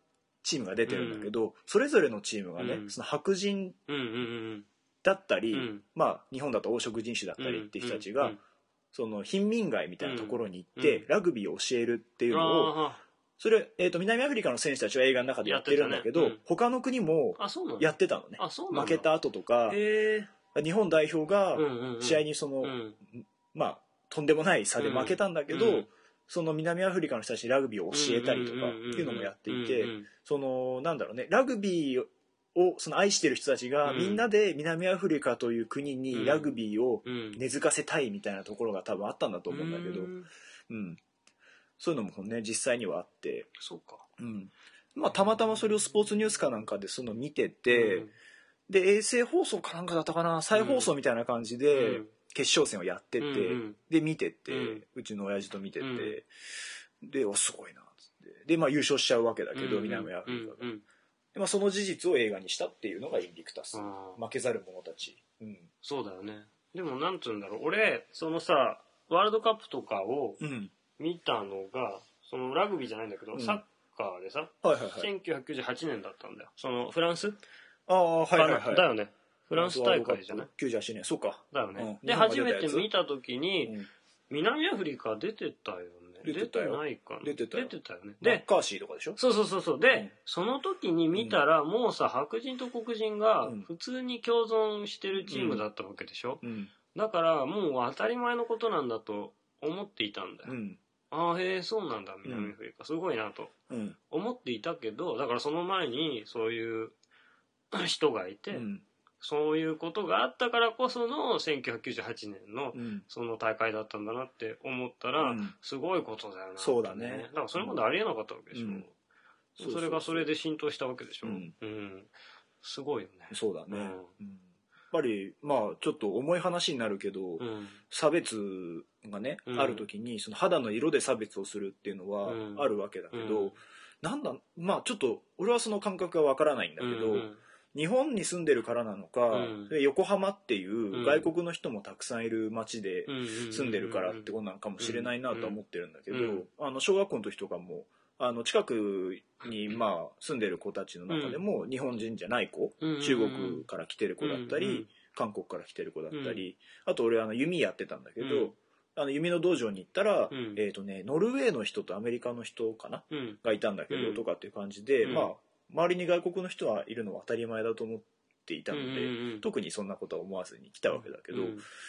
チームが出てるんだけど、それぞれのチームがね、その白人だったり、まあ日本だと黄色人種だったりっていう人たちが、その貧民街みたいなところに行ってラグビーを教えるっていうのを、それ、南アフリカの選手たちは映画の中でやってるんだけど、他の国もやってたのね。負けた後とか、日本代表が試合にその、まあとんでもない差で負けたんだけど、その南アフリカの人たちにラグビーを教えたりとかっていうのもやっていて、そのなんだろうね、ラグビーをその愛してる人たちがみんなで南アフリカという国にラグビーを根付かせたいみたいなところが多分あったんだと思うんだけど、そういうのもね実際にはあって、 そうか、 まあたまたまそれをスポーツニュースかなんかでその見てて、で衛星放送かなんかだったかな、再放送みたいな感じで決勝戦をやってて、で見てて、うちの親父と見てて、ですごいなっつって、でまあ優勝しちゃうわけだけど、南アフリカが、でまあその事実を映画にしたっていうのがインビクタス、負けざる者たち、 そうだよね。でもなんつうんだろう、俺そのさワールドカップとかを見たのが、そのラグビーじゃないんだけど、サッカーでさ、1998年だったんだよ。そのフランスだよね。フランス大会じゃない 98年、そうか。 だよね。で、初めて見たときに、南アフリカ出てたよね。出てないかな。 出てたよね。 で、マッカーシーとかでしょ。 そう。で、その時に見たら、もうさ、白人と黒人が普通に共存してるチームだったわけでしょ。だから、もう当たり前のことなんだと思っていたんだよ。ああ、へえ、そうなんだ、南アフリカ。すごいなと思っていたけど、だからその前にそういう人がいて、そういうことがあったからこその1998年のその大会だったんだなって思ったら、すごいことだよな、 そうだね。 だからそれまでありえなかったわけでしょ。それがそれで浸透したわけでしょ。すごいよね。 そうだね。やっぱりまあちょっと重い話になるけど、差別がね、ある時にその肌の色で差別をするっていうのはあるわけだけど、なんだ、まあちょっと俺はその感覚がわからないんだけど、日本に住んでるからなのか、横浜っていう外国の人もたくさんいる町で住んでるからってことなのかもしれないなとは思ってるんだけど、小学校の時とかも近くにまあ住んでる子たちの中でも日本人じゃない子、中国から来てる子だったり、韓国から来てる子だったり、あと俺弓やってたんだけど、弓の道場に行ったら、ノルウェーの人とアメリカの人かな、がいたんだけど、とかっていう感じで、まあ周りに外国の人はいるのは当たり前だと思っていたので、特にそんなことは思わずに来たわけだけど、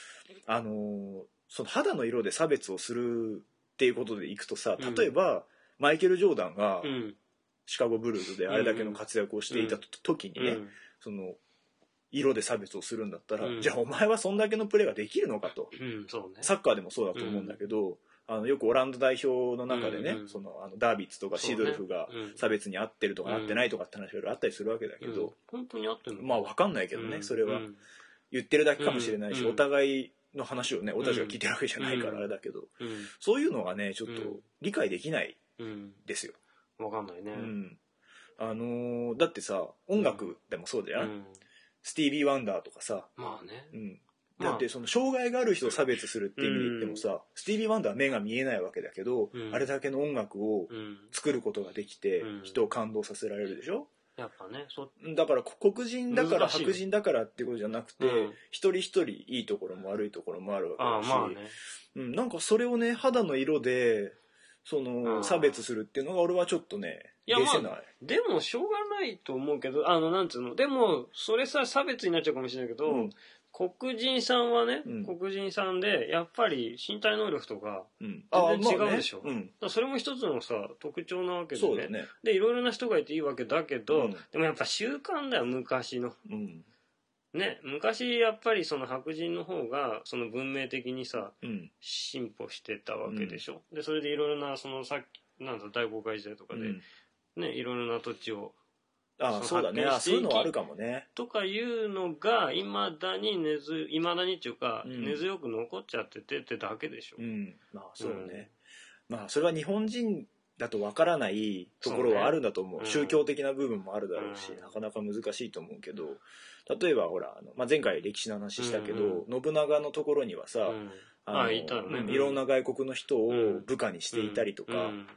その肌の色で差別をするっていうことでいくとさ、例えばマイケル・ジョーダンがシカゴブルーズであれだけの活躍をしていた時にね、その色で差別をするんだったら、じゃあお前はそんだけのプレーができるのかと、サッカーでもそうだと思うんだけど、よくオランダ代表の中でね、そのダービッツとかシドルフが差別に遭ってるとか遭ってないとかって話があったりするわけだけど、 本当に合ってるの？ まあ分かんないけどね、それは言ってるだけかもしれないし、お互いの話をね俺たちが聞いてるわけじゃないからあれだけど、そういうのがねちょっと理解できないですよ。 分かんないね。 だってさ音楽でもそうだよ、スティービー・ワンダーとかさ、 まあね、 だってその障害がある人を差別するって意味で言ってもさ、スティービー・ワンダーは目が見えないわけだけど、あれだけの音楽を作ることができて人を感動させられるでしょ。 やっぱね、 だから黒人だから白人だからってことじゃなくて、一人一人いいところも悪いところもあるわけだし、なんかそれをね肌の色でその差別するっていうのが俺はちょっとねいやまあでもしょうがないと思うけど、なんつうの、でもそれさ差別になっちゃうかもしれないけど、黒人さんはね、黒人さんでやっぱり身体能力とか全然違うでしょ。だからそれも一つのさ特徴なわけでね。でいろいろな人がいていいわけだけど、でもやっぱ習慣だよ昔の。ね、昔やっぱりその白人の方がその文明的にさ、進歩してたわけでしょ。でそれでいろいろなそのさっきなんだ大航海時代とかで、ねいろいろな土地をそうだね、そういうのはあるかもねとかいうのがいまだにっていうか、根強く残っちゃっててってだけでしょ。 まあそうね、まあそれは日本人だとわからないところはあるんだと思う。宗教的な部分もあるだろうし、なかなか難しいと思うけど、例えばほら前回歴史の話したけど、信長のところにはさ、いろんな外国の人を部下にしていたりとか、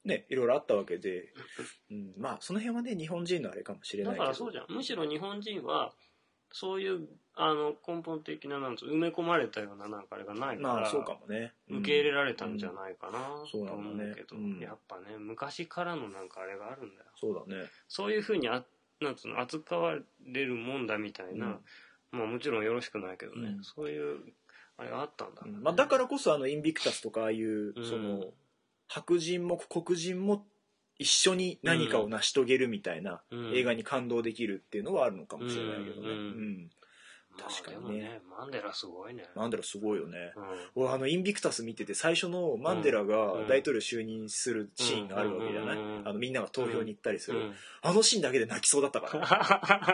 ね、いろいろあったわけで、まあその辺はね日本人のあれかもしれないけど、 だからそうじゃん。むしろ日本人はそういう根本的な埋め込まれたようななんかあれがないから、 まあそうかもね、 受け入れられたんじゃないかなと思うけど、 ね、 やっぱね昔からのなんかあれがあるんだよ。 そうだね。 そういうふうに扱われるもんだみたいな、まあもちろんよろしくないけどね、そういうあれがあったんだ、ね。 まあだからこそインビクタスとかああいうその白人も黒人も一緒に何かを成し遂げるみたいな映画に感動できるっていうのはあるのかもしれないけどね。確かにね。 マンデラすごいね。 マンデラすごいよね。俺インビクタス見てて最初のマンデラが大統領就任するシーンがあるわけじゃない。みんなが投票に行ったりする。あのシーンだけで泣きそうだったから。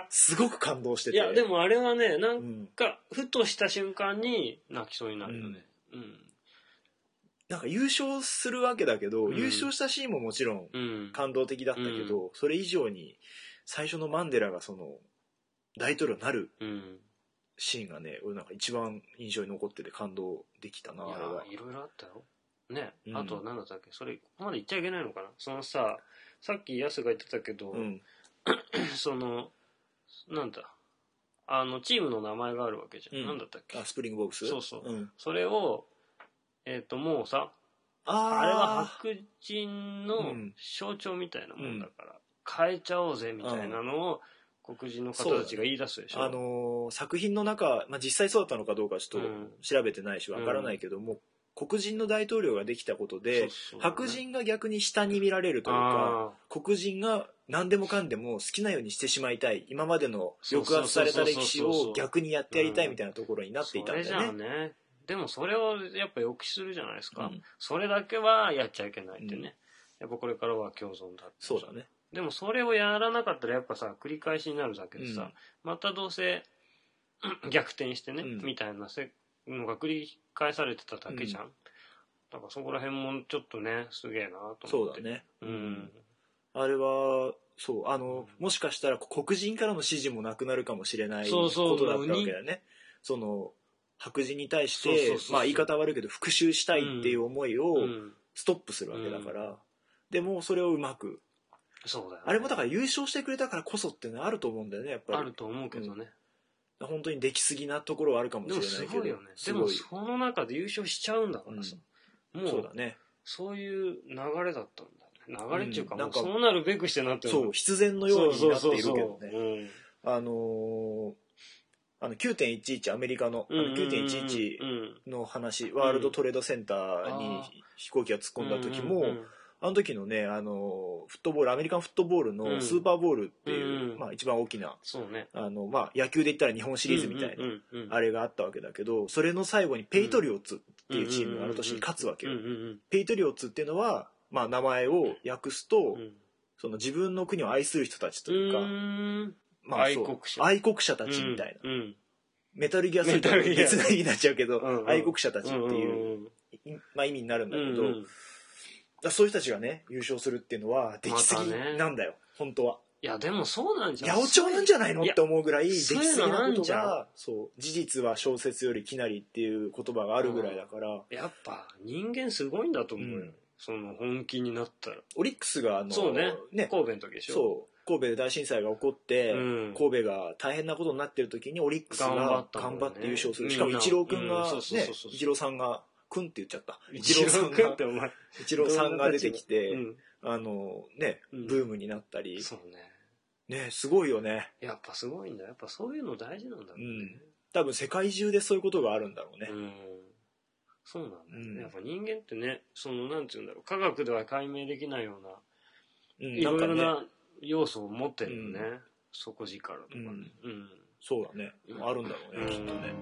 すごく感動してて。 いやでもあれはねなんかふとした瞬間に泣きそうになるよね。 なんか優勝するわけだけど、優勝したシーンももちろん感動的だったけど、それ以上に最初のマンデラがその大統領になるシーンがね、俺なんか一番印象に残ってて感動できたな。 いやいろいろあったよね。あと何だったっけ、それここまで言っちゃいけないのかな。そのさっきヤスが言ってたけど、そのなんだチームの名前があるわけじゃん。なんだったっけ。 スプリングボックス。 そうそう。それをもうさ、あれは白人の象徴みたいなもんだから、変えちゃおうぜみたいなのを黒人の方たちが言い出すでしょ。 作品の中、実際そうだったのかどうかちょっと調べてないしわからないけども、黒人の大統領ができたことで、白人が逆に下に見られるというか、黒人が何でもかんでも好きなようにしてしまいたい、今までの抑圧された歴史を逆にやってやりたいみたいなところになっていたんだよね。 それじゃあね。でもそれをやっぱ抑止するじゃないですか、それだけはやっちゃいけないってね、やっぱこれからは共存だって。 そうだね。 でもそれをやらなかったらやっぱさ繰り返しになるだけでさ、またどうせ逆転してね、みたいなのが繰り返されてただけじゃん、だからそこら辺もちょっとねすげえなと思って。 そうだね。あれはそうもしかしたら黒人からの支持もなくなるかもしれないことだったわけだよね。その白人に対して言い方悪いけど復讐したいっていう思いをストップするわけだから、でもそれをうまく、 そうだよね、 あれもだから優勝してくれたからこそっていうのはあると思うんだよね、やっぱり。 あると思うけどね、 本当に出来すぎなところはあるかもしれないけど。 でもすごいよね。でもその中で優勝しちゃうんだからさ、もうそうだね、 そういう流れだったんだよね。流れっていうか、もうそうなるべくしてなってる。 そう必然のようになっているけどね。9.11 アメリカの 9.11 の話、ワールドトレードセンターに飛行機が突っ込んだ時も、あの時のねフットボール、アメリカンフットボールのスーパーボールっていう、一番大きな、野球で言ったら日本シリーズみたいなあれがあったわけだけど、それの最後にペイトリオッツっていうチームがあの年に勝つわけよ。ペイトリオッツっていうのは、名前を訳すと、その自分の国を愛する人たちというか、愛国者たちみたいな、メタルギアすると別な意味になっちゃうけど、愛国者たちっていう意味になるんだけど、そういう人たちがね優勝するっていうのは出来すぎなんだよ、本当は。 いやでもそうなんじゃん、 八百長なんじゃないのって思うぐらい出来すぎなことが、そう事実は小説よりきなりっていう言葉があるぐらいだから、 やっぱ人間すごいんだと思うよ、その本気になったら。 オリックスがそうね神戸の時でしょ。 そう神戸で大震災が起こって、神戸が大変なことになってる時にオリックスが頑張って優勝する。しかもイチロー君がね、イチローさんがくんって言っちゃった。イチローさんが出てきて、ブームになったり。 そうね、すごいよね。 やっぱすごいんだ。やっぱそういうの大事なんだろうね。 多分世界中でそういうことがあるんだろうね。 そうなんだよね。やっぱ人間ってね、なんていうんだろう、科学では解明できないような、いろいろな要素を持ってるよね。底力とかね。 そうだね。あるんだろうね、きっとね。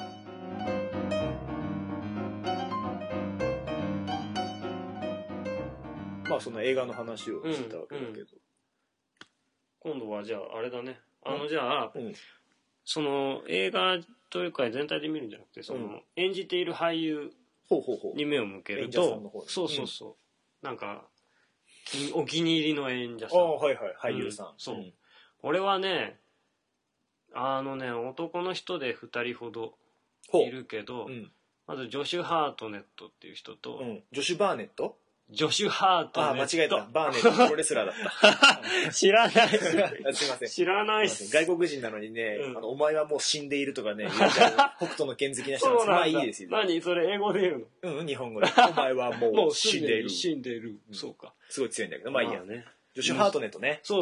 その映画の話をしてたわけだけど。 今度はじゃああれだね。じゃあ、その映画というか全体で見るんじゃなくて、演じている俳優に目を向けると、なんかお気に入りの演者さん。 俳優さん。 そう。俺はね、男の人で2人ほどいるけど、まずジョシュ・ハートネットっていう人と、 ジョシュ・バーネット？ ジョシュ・ハートネット。 間違えた。バーネットプロレスラーだった。 知らない。 すいません。 知らないっす。 外国人なのにね、お前はもう死んでいるとかね、言っちゃう北斗の剣好きな人なんです。まあいいですよ。 何それ英語で言うの？日本語で。お前はもう死んでいる。 死んでいる。そうか。 すごい強いんだけど、まあいいや。ジョシュ・ハートネットね。 そう。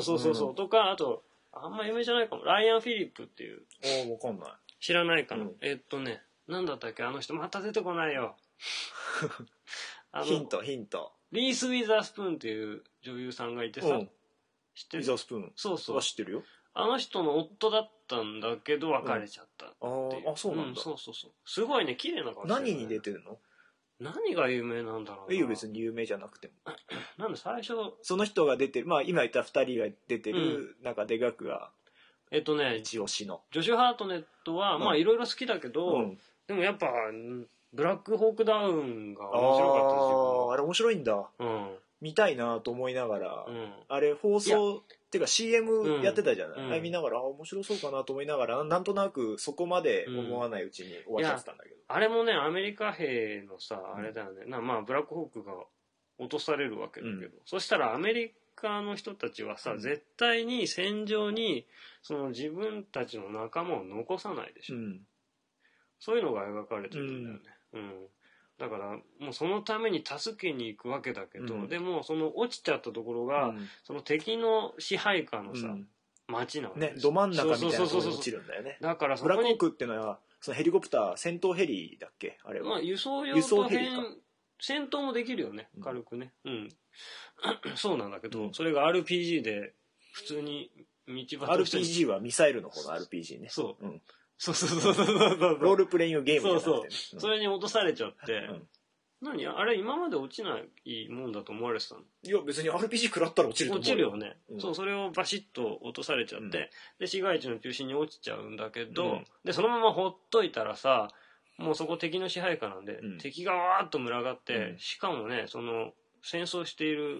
とか、あと、あんま有名じゃないかも。ライアン・フィリップっていう。 わかんない。 知らないかな。なんだったっけあの人また出てこないよ。 ヒント。 リース・ウィザースプーンっていう女優さんがいてさ。知ってる？ ウィザースプーン。 そう。 知ってるよ。 あの人の夫だったんだけど別れちゃったっていう。 そうなんだ。 そう。すごいね、綺麗な顔してる。 何に出てるの？ 何が有名なんだろうな。 いいよ、別に有名じゃなくても。 なんで最初その人が出てる、まあ今言った2人が出てる中で額が一押しのジョシュ・ハートネットはまあいろいろ好きだけど、でもやっぱブラックホークダウンが面白かったですよ。 あれ面白いんだ。見たいなと思いながら、あれ放送っていうか CM やってたじゃない、あれ見ながら面白そうかなと思いながら、なんとなくそこまで思わないうちに終わっちゃってたんだけど、 あれもねアメリカ兵のさあれだよね、まあブラックホークが落とされるわけだけど、そしたらアメリカの人たちはさ、絶対に戦場にその自分たちの仲間を残さないでしょ、そういうのが描かれてるんだよね、だからもうそのために助けに行くわけだけど、でもその落ちちゃったところが、その敵の支配下のさ、町なわけですど真ん中みたいなところに落ちるんだよね。 だからブラックホークってのはそのヘリコプター戦闘ヘリだっけあれは。 まあ輸送用と戦闘もできるよね、軽くね。そうなんだけど、それが RPG で普通に道端 RPG はミサイルの方の RPG ね。 そう。そう。 ロールプレイングゲームじゃなくてね。 それに落とされちゃって、何あれ今まで落ちないもんだと思われてたの？ いや別に RPG 食らったら落ちると思う。 落ちるよね。それをバシッと落とされちゃって、で市街地の中心に落ちちゃうんだけど、でそのままほっといたらさ、もうそこ敵の支配下なんで、敵がわーっと群がって、しかもねその戦争している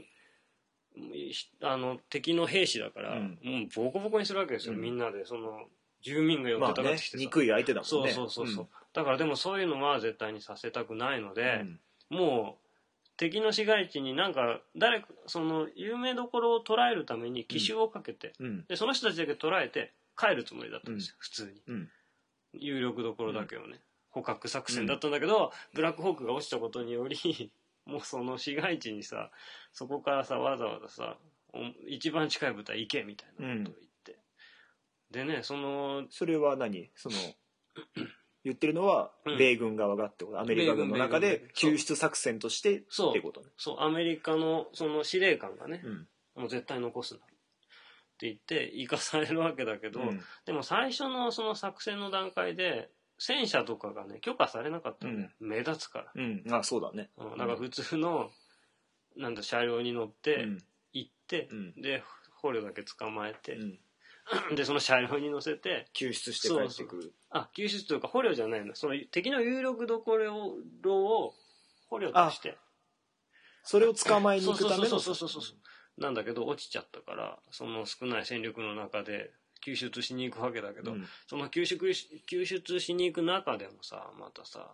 敵の兵士だから、もうボコボコにするわけですよ、みんなでその住民が寄ってたかってきてさ、 憎い相手だもんね。 そう、だからでもそういうのは絶対にさせたくないので、もう敵の市街地になんかその有名どころを捉えるために奇襲をかけて、でその人たちだけ捉えて帰るつもりだったんですよ、普通に、有力どころだけをね、捕獲作戦だったんだけど、ブラックホークが落ちたことによりもうその市街地にさ、そこからさわざわざさ一番近い部隊行けみたいなことを言って、でねそれは何言ってるのは米軍側がってこと、アメリカ軍の中で救出作戦としてってことね。 そうアメリカのその司令官がね、もう絶対残すなって言って行かされるわけだけど、でも最初のその作戦の段階で戦車とかがね許可されなかったのね、目立つから、 そうだね。 だから普通のなんだ車両に乗って行って、で捕虜だけ捕まえて、でその車両に乗せて救出して帰ってくる。 救出というか捕虜じゃないの、その敵の有力どころを捕虜としてそれを捕まえに行くためのなんだけど落ちちゃったから、その少ない戦力の中で救出しに行くわけだけど、その救出しに行く中でもさまたさ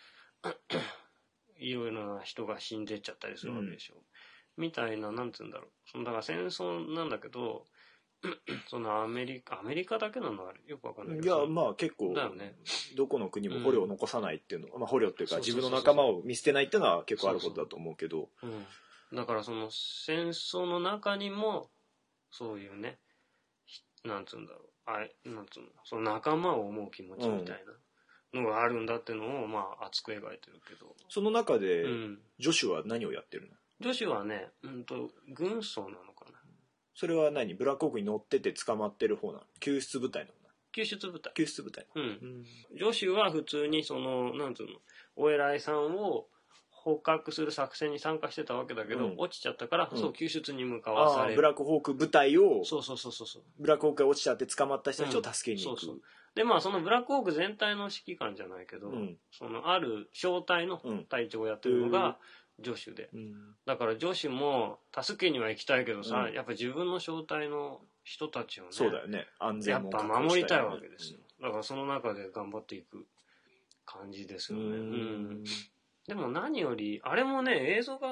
いろいろな人が死んでっちゃったりするわけでしょ、みたいな、なんて言うんだろう、だから戦争なんだけどそのアメリカだけなのあれよくわかんないけど、 いやまあ結構だよね、 どこの国も捕虜を残さないっていうのは、捕虜っていうか自分の仲間を見捨てないっていうのは結構あることだと思うけど、 だからその戦争の中にもそういうね、なんつうんだろう、なんつうの、その仲間を思う気持ちみたいなのがあるんだっていうのをまあ熱く描いてるけど、 その中でジョシュは何をやってるの？ ジョシュはね、軍曹なのかな。 それは何？ブラックホークに乗ってて捕まってる方なの？救出部隊なの？ 救出部隊。ジョシュは普通にそのなんつうの、お偉いさんを捕獲する作戦に参加してたわけだけど、落ちちゃったから、そう救出に向かわされる。 ブラックホーク部隊を、 そうブラックホークが落ちちゃって捕まった人たちを助けに行く。 でまあそのブラックホーク全体の指揮官じゃないけど、そのある小隊の隊長をやってるのがジョシュで、だからジョシュも助けには行きたいけどさ、やっぱ自分の小隊の人たちをね、 そうだよね、安全もやっぱ守りたいわけですよ、だからその中で頑張っていく感じですよね。でも何よりあれもね映像が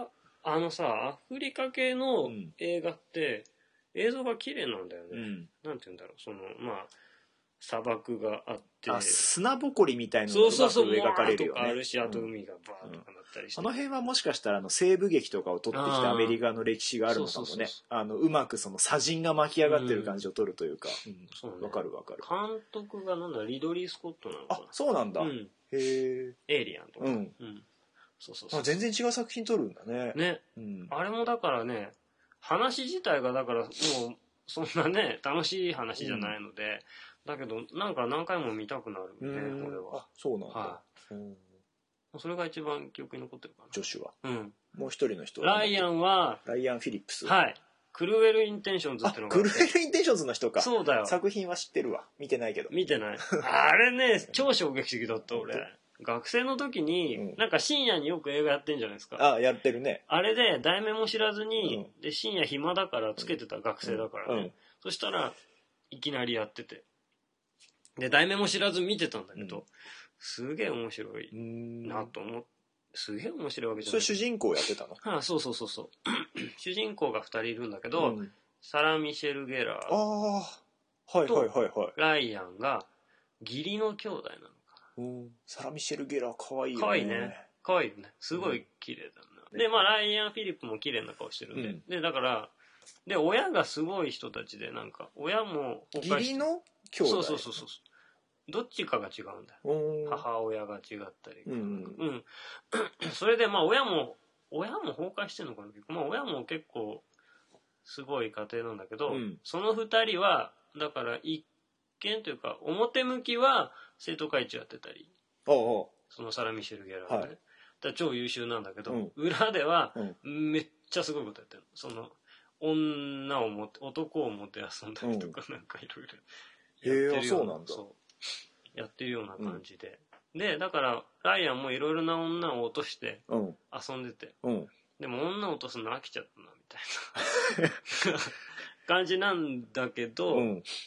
アフリカ系の映画って映像が綺麗なんだよね。 うん、 なんて言うんだろう、まあ砂漠があって、 砂ぼこりみたいなのがうまく描かれるよね。 あるし、あと海がバーッとかなったりして、 あの辺はもしかしたら西部劇とかを撮ってきたアメリカの歴史があるのかもね。うまく砂塵が巻き上がってる感じを撮るというか。わかるわかる。 監督がリドリー・スコットなのかな。 あ、そうなんだ。へえ。エイリアンとか。そう。 全然違う作品撮るんだね。 ね。あれもだからね、話自体がだからもうそんなね、楽しい話じゃないので、だけどなんか何回も見たくなるね、これは。 あ、そうなんだ。 それが一番記憶に残ってるかな。 ジョシュは。もう一人の人は。ライアン・フィリップス。 はい。クルエル・インテンションズってのが。 クルエル・インテンションズの人か。 そうだよ。 作品は知ってるわ。見てないけど。 見てない。あれね、超衝撃的だった、俺。学生の時に、なんか深夜によく映画やってんじゃないですか。 あ、やってるね。 あれで、題名も知らずに、で、深夜暇だからつけてた学生だからね。そしたら、いきなりやってて。で、題名も知らず見てたんだけど、すげえ面白いなと思って、すげえ面白いわけじゃない。 それ主人公やってたの？ そう。主人公が2人いるんだけど、サラ・ミシェル・ゲラーとライアンが義理の兄弟なのかな。 サラ・ミシェル・ゲラーかわいいよね。 かわいいね。かわいいよね。すごい綺麗だな。で、まあライアン・フィリップも綺麗な顔してるんで。で、だから、で、親がすごい人たちで、なんか、親も義理の兄弟？ そう。どっちかが違うんだよ。母親が違ったり。それで、まあ親も崩壊してるのかな。まあ親も結構、すごい家庭なんだけど、その二人は、だから一見というか、表向きは生徒会長やってたり、そのサラ・ミシェル・ゲラーがね。だ超優秀なんだけど、裏ではめっちゃすごいことやってるの。その、男をもてあそんだりとか、なんかいろいろやってるような、やってるような感じで。で、だから、ライアンもいろいろな女を落として遊んでて、でも女を落とすの飽きちゃったな、みたいな感じなんだけど、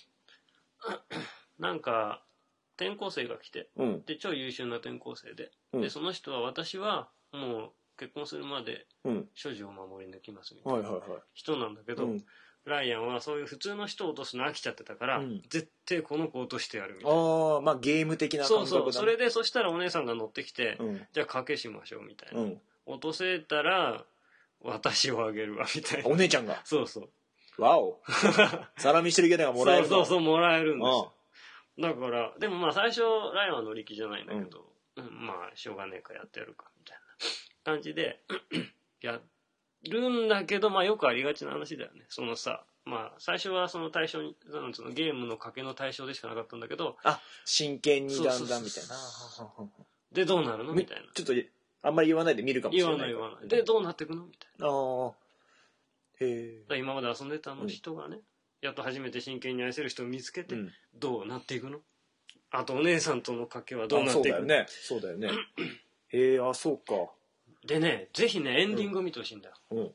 なんか、転校生が来て、で、超優秀な転校生で、で、その人は私はもう結婚するまで処女を守り抜きますみたいな人なんだけど、ライアンはそういう普通の人を落とすの飽きちゃってたから、絶対この子落としてやるみたいな。 まあゲーム的な感覚だね。 そう。それで、そしたらお姉さんが乗ってきて、じゃあ賭けしましょうみたいな。落とせたら、私をあげるわみたいな。 お姉ちゃんが。 そう。 わお。サラ・ミシェル・ゲラーがもらえるの？ そう、もらえるんですよ。だから、でもまあ最初、ライアンは乗り気じゃないんだけど、まあしょうがねえからやってやるかみたいな感じで、やるんだけど、まあよくありがちな話だよね。そのさ、まあ最初はその対象に、そのゲームの賭けの対象でしかなかったんだけど、 真剣にだんだんみたいな。 で、どうなるのみたいな。 ちょっと、あんまり言わないで見るかもしれない。 言わない。で、どうなっていくのみたいな。 へえ。 今まで遊んでた人がね、やっと初めて真剣に愛せる人を見つけて、どうなっていくの？あとお姉さんとの賭けはどうなっていくの？ そうだよね。へえ、そうか。 でね、ぜひね、エンディングを見てほしいんだよ。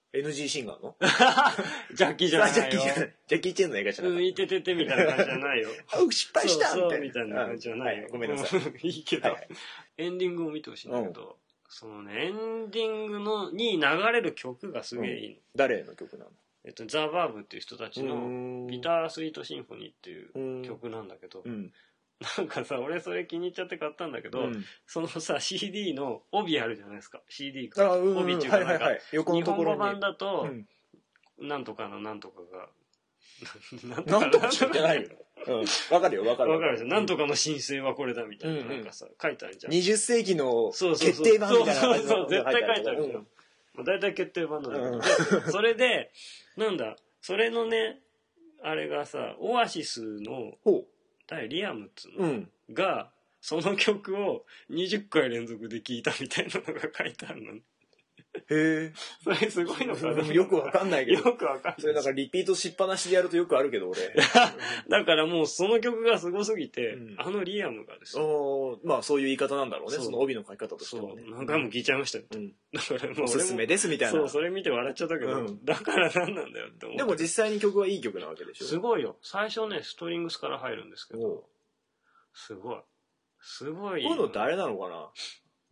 NG シンガーのジャッキーじゃないよ。 ジャッキーチェンの映画じゃない。 いてててみたいな感じじゃないよ。 失敗したみたいな感じじゃないよ。 ごめんなさい。 いいけど、エンディングを見てほしいんだけど、そのね、エンディングに流れる曲がすげえいいの。 誰の曲なの？ ザ・バーブっていう人たちのギタースイートシンフォニーっていう曲なんだけど、なんかさ、俺それ気に入っちゃって買ったんだけど、そのさ、CD の帯あるじゃないですか。CD か。帯っていうかなんか、日本語版だと、なんとかのなんとかが、 なんとかじゃないよ。わかるよ。 わかるでしょ。なんとかの申請はこれだみたいな。なんかさ、書いてあるじゃん。 20世紀の決定版みたいな感じ。 そう、絶対書いてあるじゃん。だいたい決定版なんだけど。それで、なんだ、それのね、あれがさ、オアシスの、リアムっつうのが、その曲を20回連続で聴いたみたいなのが書いてあるのね。 へえ。 それすごいのかな。 よくわかんないけど。 よくわかんない。 それなんかリピートしっぱなしでやるとよくあるけど、俺。 だからもうその曲がすごすぎて、リアムがですよ。まあそういう言い方なんだろうね。その帯の書き方としてはね。 何回も聞いちゃいましたよ。だからもうおすすめですみたいな。 そう、それ見て笑っちゃったけど、だから何なんだよって思って。 でも実際に曲はいい曲なわけでしょ。 すごいよ。最初ね、ストリングスから入るんですけど、すごい。 こういうのってあれなのかな？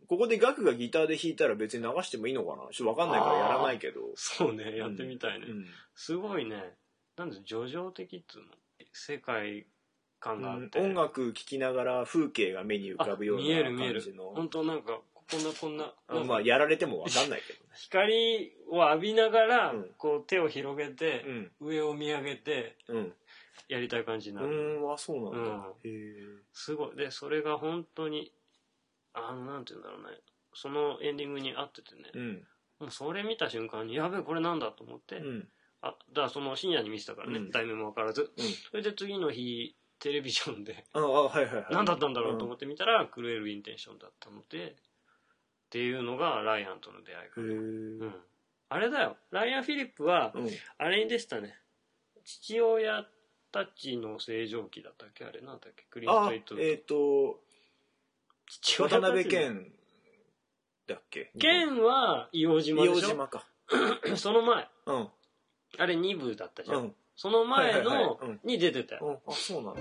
ここでガクがギターで弾いたら別に流してもいいのかな、ちょっと分かんないからやらないけど。 そうね、やってみたいね。すごいね、なんで叙情的っつうの、世界感があって、 音楽聴きながら風景が目に浮かぶような感じの。 見える本当なんかこんなまあやられても分かんないけどね。 光を浴びながら、こう手を広げて、上を見上げて、やりたい感じになる。 あ、そうなんだ。へえ。 すごい。で、それが本当になんて言うんだろうね、そのエンディングに合っててね、もうそれ見た瞬間にやべえこれなんだと思って、だからその深夜に見せたからね、題名も分からず、それで次の日テレビジョンで何だったんだろうと思って見たら、クルエル・インテンションだったので、っていうのがライアンとの出会いかな。あれだよ、ライアン・フィリップは、あれに出てたね、父親たちの正常期だったっけ、あれなんだっけ、クリント・イート渡辺謙だっけ。 謙は硫黄島でしょ。 硫黄島か。 その前、あれ2部だったじゃん、その前のに出てたよ。 あ、そうなんだ。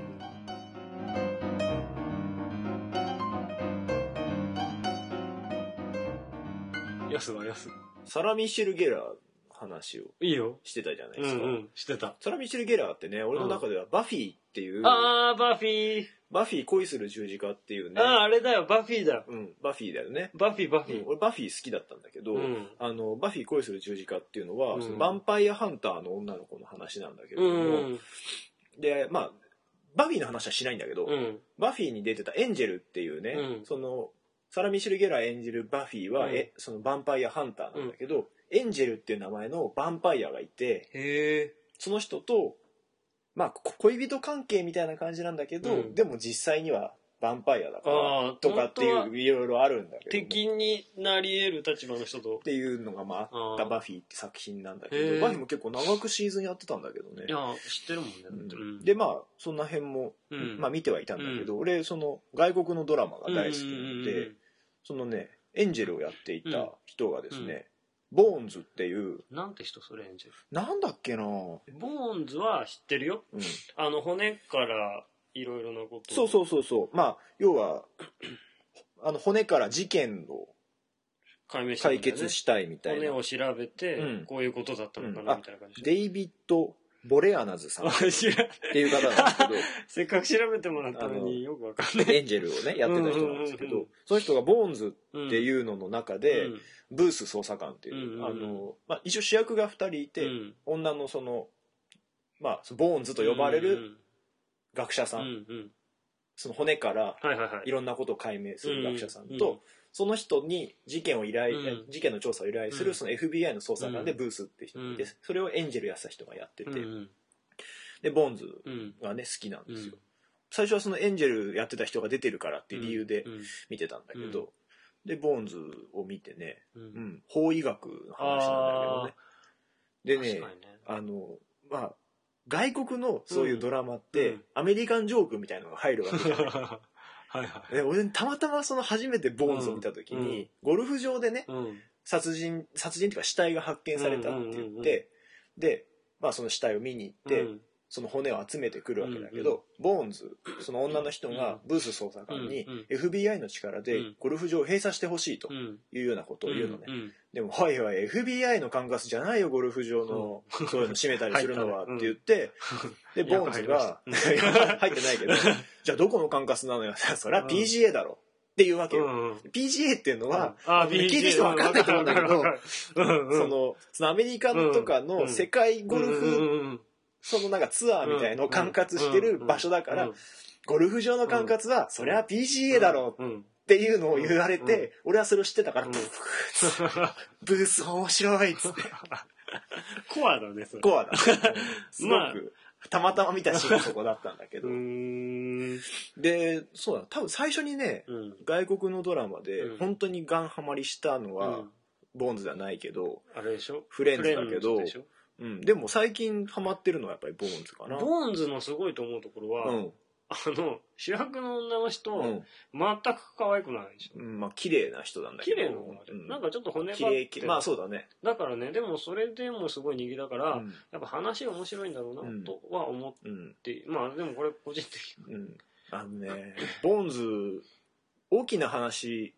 やすはやす。 サラ・ミシェル・ゲラーの話をしてたじゃないですか。 してた。 サラ・ミシェル・ゲラーってね、俺の中ではバフィーっていう、 バフィー。 バフィー恋する十字架っていうね。 あれだよ、バフィーだよ。 バフィーだよね。 バフィー。 俺バフィー好きだったんだけど、バフィー恋する十字架っていうのは、そのヴァンパイアハンターの女の子の話なんだけれども、で、まあ、バフィーの話はしないんだけど、バフィーに出てたエンジェルっていうね、その、サラ・ミシェル・ゲラー演じるバフィーは、そのヴァンパイアハンターなんだけど、エンジェルっていう名前のヴァンパイアがいて、その人と、まあ恋人関係みたいな感じなんだけど、でも実際にはヴァンパイアだからとかっていういろいろあるんだけど、 敵になり得る立場の人とっていうのがまああったバフィーって作品なんだけど、バフィーも結構長くシーズンやってたんだけどね。 いや知ってるもんね。 でまあそんな辺も、まあ見てはいたんだけど、俺その外国のドラマが大好きなので、そのねエンジェルをやっていた人がですね、ボーンズっていう。 なんて人それエンジェル。 なんだっけな。 ボーンズは知ってるよ。骨からいろいろなこと。 そう。まあ要は骨から事件を解決したいみたいな。 骨を調べて、こういうことだったのかなみたいな感じ。 デイビッド・ボレアナズさんっていう方なんですけどせっかく調べてもらったのによくわかんない。 エンジェルをねやってた人なんですけど、その人がボーンズっていうのの中で、ブース捜査官っていうまあ一応主役が2人いて、女のそのまあボーンズと呼ばれる学者さん、その骨からいろんなことを解明する学者さんと、その人に事件の調査を依頼するその FBI の捜査官でブースって人がいて、それをエンジェルやった人がやってて、でボーンズがね好きなんですよ。最初はそのエンジェルやってた人が出てるからっていう理由で見てたんだけど、でボーンズを見てね、法医学の話なんだけどね。でね、まあ外国のそういうドラマってアメリカンジョークみたいなのが入るわけじゃない。俺たまたまその初めてボーンズを見た時に、ゴルフ場でね、殺人っていうか死体が発見されたって言って、でまあその死体を見に行って、その骨を集めてくるわけだけど、ボーンズその女の人がブース捜査官に FBI の力でゴルフ場を閉鎖してほしいというようなことを言うのね。でも「おいおい FBI の管轄じゃないよゴルフ場のそういうの閉めたりするのは」って言って、でボーンズが入ってないけど「じゃあどこの管轄なのよ」それは PGA だろっていうわけよ。PGA っていうのは聞いてる人分かんないと思うんだけど、そのアメリカとかの世界ゴルフそのなんかツアーみたいのを管轄してる場所だから、ゴルフ場の管轄はそれは PGA だろうっていうのを言われて、俺はそれを知ってたから、ブース面白いっつって。 コアだねそれ。 コアだ。すごくたまたま見たシーンそこだったんだけど。でそうだ、多分最初にね、外国のドラマで本当にガンハマりしたのはボーンズではないけど、 あれでしょ、 フレンズだけど。でも最近ハマってるのはやっぱりボーンズかな。 ボーンズのすごいと思うところは、主役の女の人、全く可愛くないでしょ。 まあ綺麗な人なんだけど。 綺麗な方で、なんかちょっと骨張ってまあそうだね。 だからね、でもそれでもすごい人気だから、やっぱ話が面白いんだろうなとは思って、まあでもこれ個人的。 ボーンズ大きな話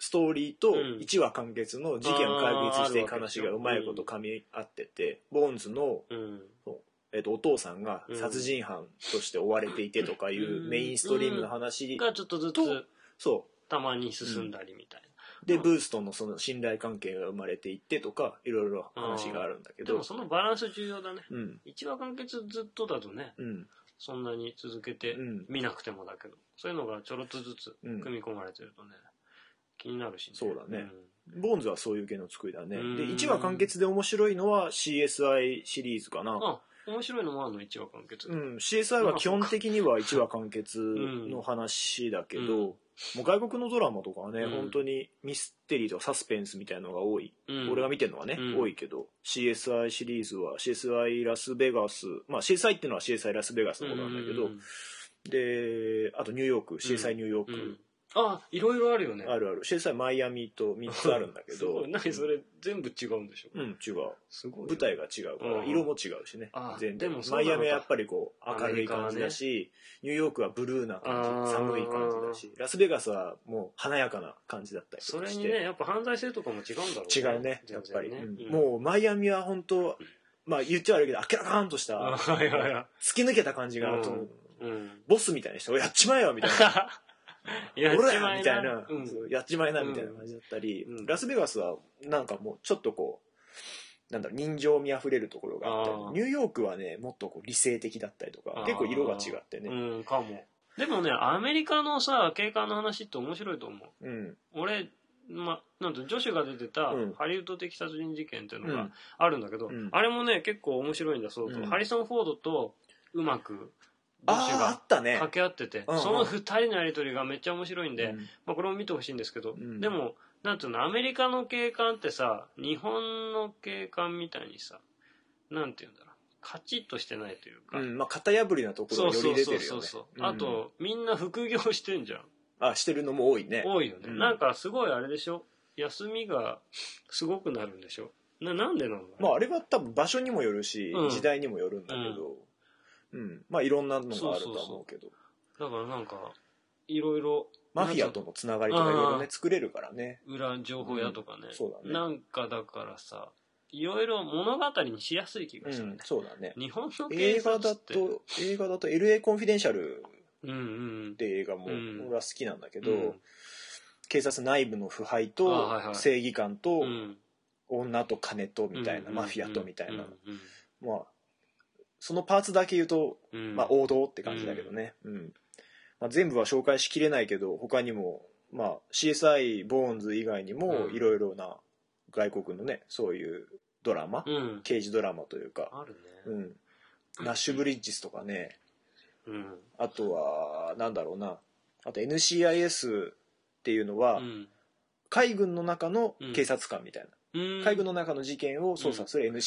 ストーリーとうん 1話完結の事件を解決していく話がうまいこと噛み合ってて、ボーンズの、 うんお父さんが殺人犯として追われていてとかいうメインストリームの話がちょっとずつと、そたまに進んだりみたいな。 うでブースとのその信頼関係が生まれていってとかいろいろ話があるんだけど、 でもそのバランス重要だね。 うん、 1話完結ずっとだとね、 うん、 そんなに続けてうん見なくてもだけど、そういうのがちょろっとずつ組み込まれてるとね、気になるしね。 そうだね、 うんボーンズはそういう系の作りだね。でうん 1話完結で面白いのは CSI シリーズかな。 あ、面白いのもあるの1話完結で。 うん、CSI は基本的には1話完結の話だけど、 うんもう外国のドラマとかはね、 うん本当にミステリーとかサスペンスみたいなのが多い、俺が見てるのはね、多いけど CSI シリーズは CSI ラスベガス、まあ CSI っていうのは CSI ラスベガスのことなんだけど、であとニューヨーク CSI ニューヨーク、 あ、いろいろあるよね。 あるある CSI マイアミと3つあるんだけど何それ全部違うんでしょ。 うん、違う。 すごい。 舞台が違うから色も違うしね、全然。マイアミはやっぱりこう明るい感じだし、ニューヨークはブルーな感じ、寒い感じだし、ラスベガスはもう華やかな感じだったりとかして。 それにね、やっぱ犯罪性とかも違うんだろうね。違うね、やっぱり。もうマイアミは本当、まあ言っちゃ悪いけど明らかんとした突き抜けた感じがあと、ボスみたいな人をやっちまえよみたいな。 やっちまみたいな、やっちまいなみたいな感じだったり、ラスベガスはなんかもうちょっとこうなんだろう、人情味あふれるところがあったり、ニューヨークはねもっとこう理性的だったりとか結構色が違ってね。 かも。でもねアメリカのさ警官の話って面白いと思う。俺なんと助手が出てたハリウッド的殺人事件っていうのがあるんだけど、あれもね結構面白いんだそうと、ハリソン・フォードとうまく助手が掛け合ってて、その2人のやり取りがめっちゃ面白いんで、これも見てほしいんですけど、でもなんていうのアメリカの警官ってさ日本の警官みたいにさなんていうんだろうカチッとしてないというか、 まあ型破りなところがより出てるよね。 あとみんな副業してんじゃん。 してるのも多いね。 多いよね、なんかすごいあれでしょ、休みがすごくなるんでしょ。なんでなの？ まああれは多分場所にもよるし、時代にもよるんだけど、まあいろんなのがあるとは思うけど、 だからなんかいろいろマフィアとのつながりとかいろいろね作れるからね、 裏情報屋とかね、 そうだね。 なんかだからさいろいろ物語にしやすい気がするね、 そうだね。 日本の警察って映画だと LA コンフィデンシャルって映画も俺は好きなんだけど、警察内部の腐敗と正義感と女と金とみたいな、マフィアとみたいな、まあそのパーツだけ言うと、まあ王道って感じだけどね、まあ、全部は紹介しきれないけど他にも、まあ、CSI ボーンズ以外にもいろいろな外国のねそういうドラマ、刑事ドラマというかあるね、 ナッシュブリッジスとかね、あとはなんだろうな、あと NCIS っていうのは、海軍の中の警察官みたいな、海軍の中の事件を捜査する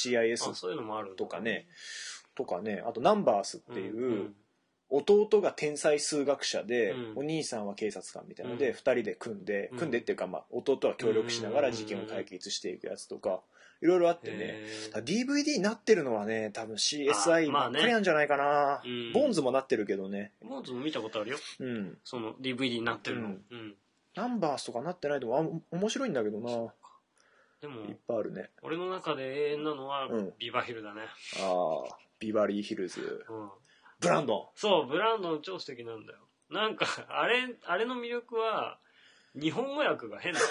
NCIS とかね、あとナンバースっていう、弟が天才数学者で、お兄さんは警察官みたいなので、2人で組んでっていうか、まあ、弟は協力しながら事件を解決していくやつとかいろいろあってね、DVD になってるのはね多分 CSI ばっかりなんじゃないかな、ボーンズもなってるけどね。 ボーンズも見たことあるよ、その DVD になってるの、 ナンバースとかなってないと面白いんだけどな。 でもいっぱいあるね。 俺の中で永遠なのはビバヒルだね。 ビバリーヒルズ、ブランドン。 そうブランドン超素敵なんだよ。なんかあれの魅力は日本語訳が変だ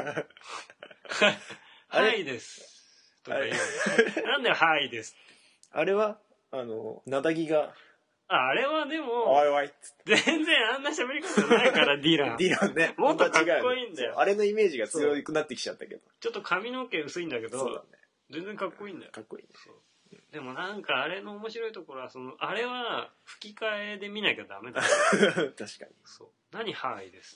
はいですとか言うなんではいですって。 あれはなだぎがあれはでもおいおいっつって全然あんな喋り方じゃないからディランねもっとかっこいいんだよ。 あれのイメージが強くなってきちゃったけど、 ちょっと髪の毛薄いんだけど、 そうだね、 全然かっこいいんだよ。 かっこいいね。 でもなんかあれの面白いところはあれは吹き替えで見なきゃダメだ確かに。 そう何はいです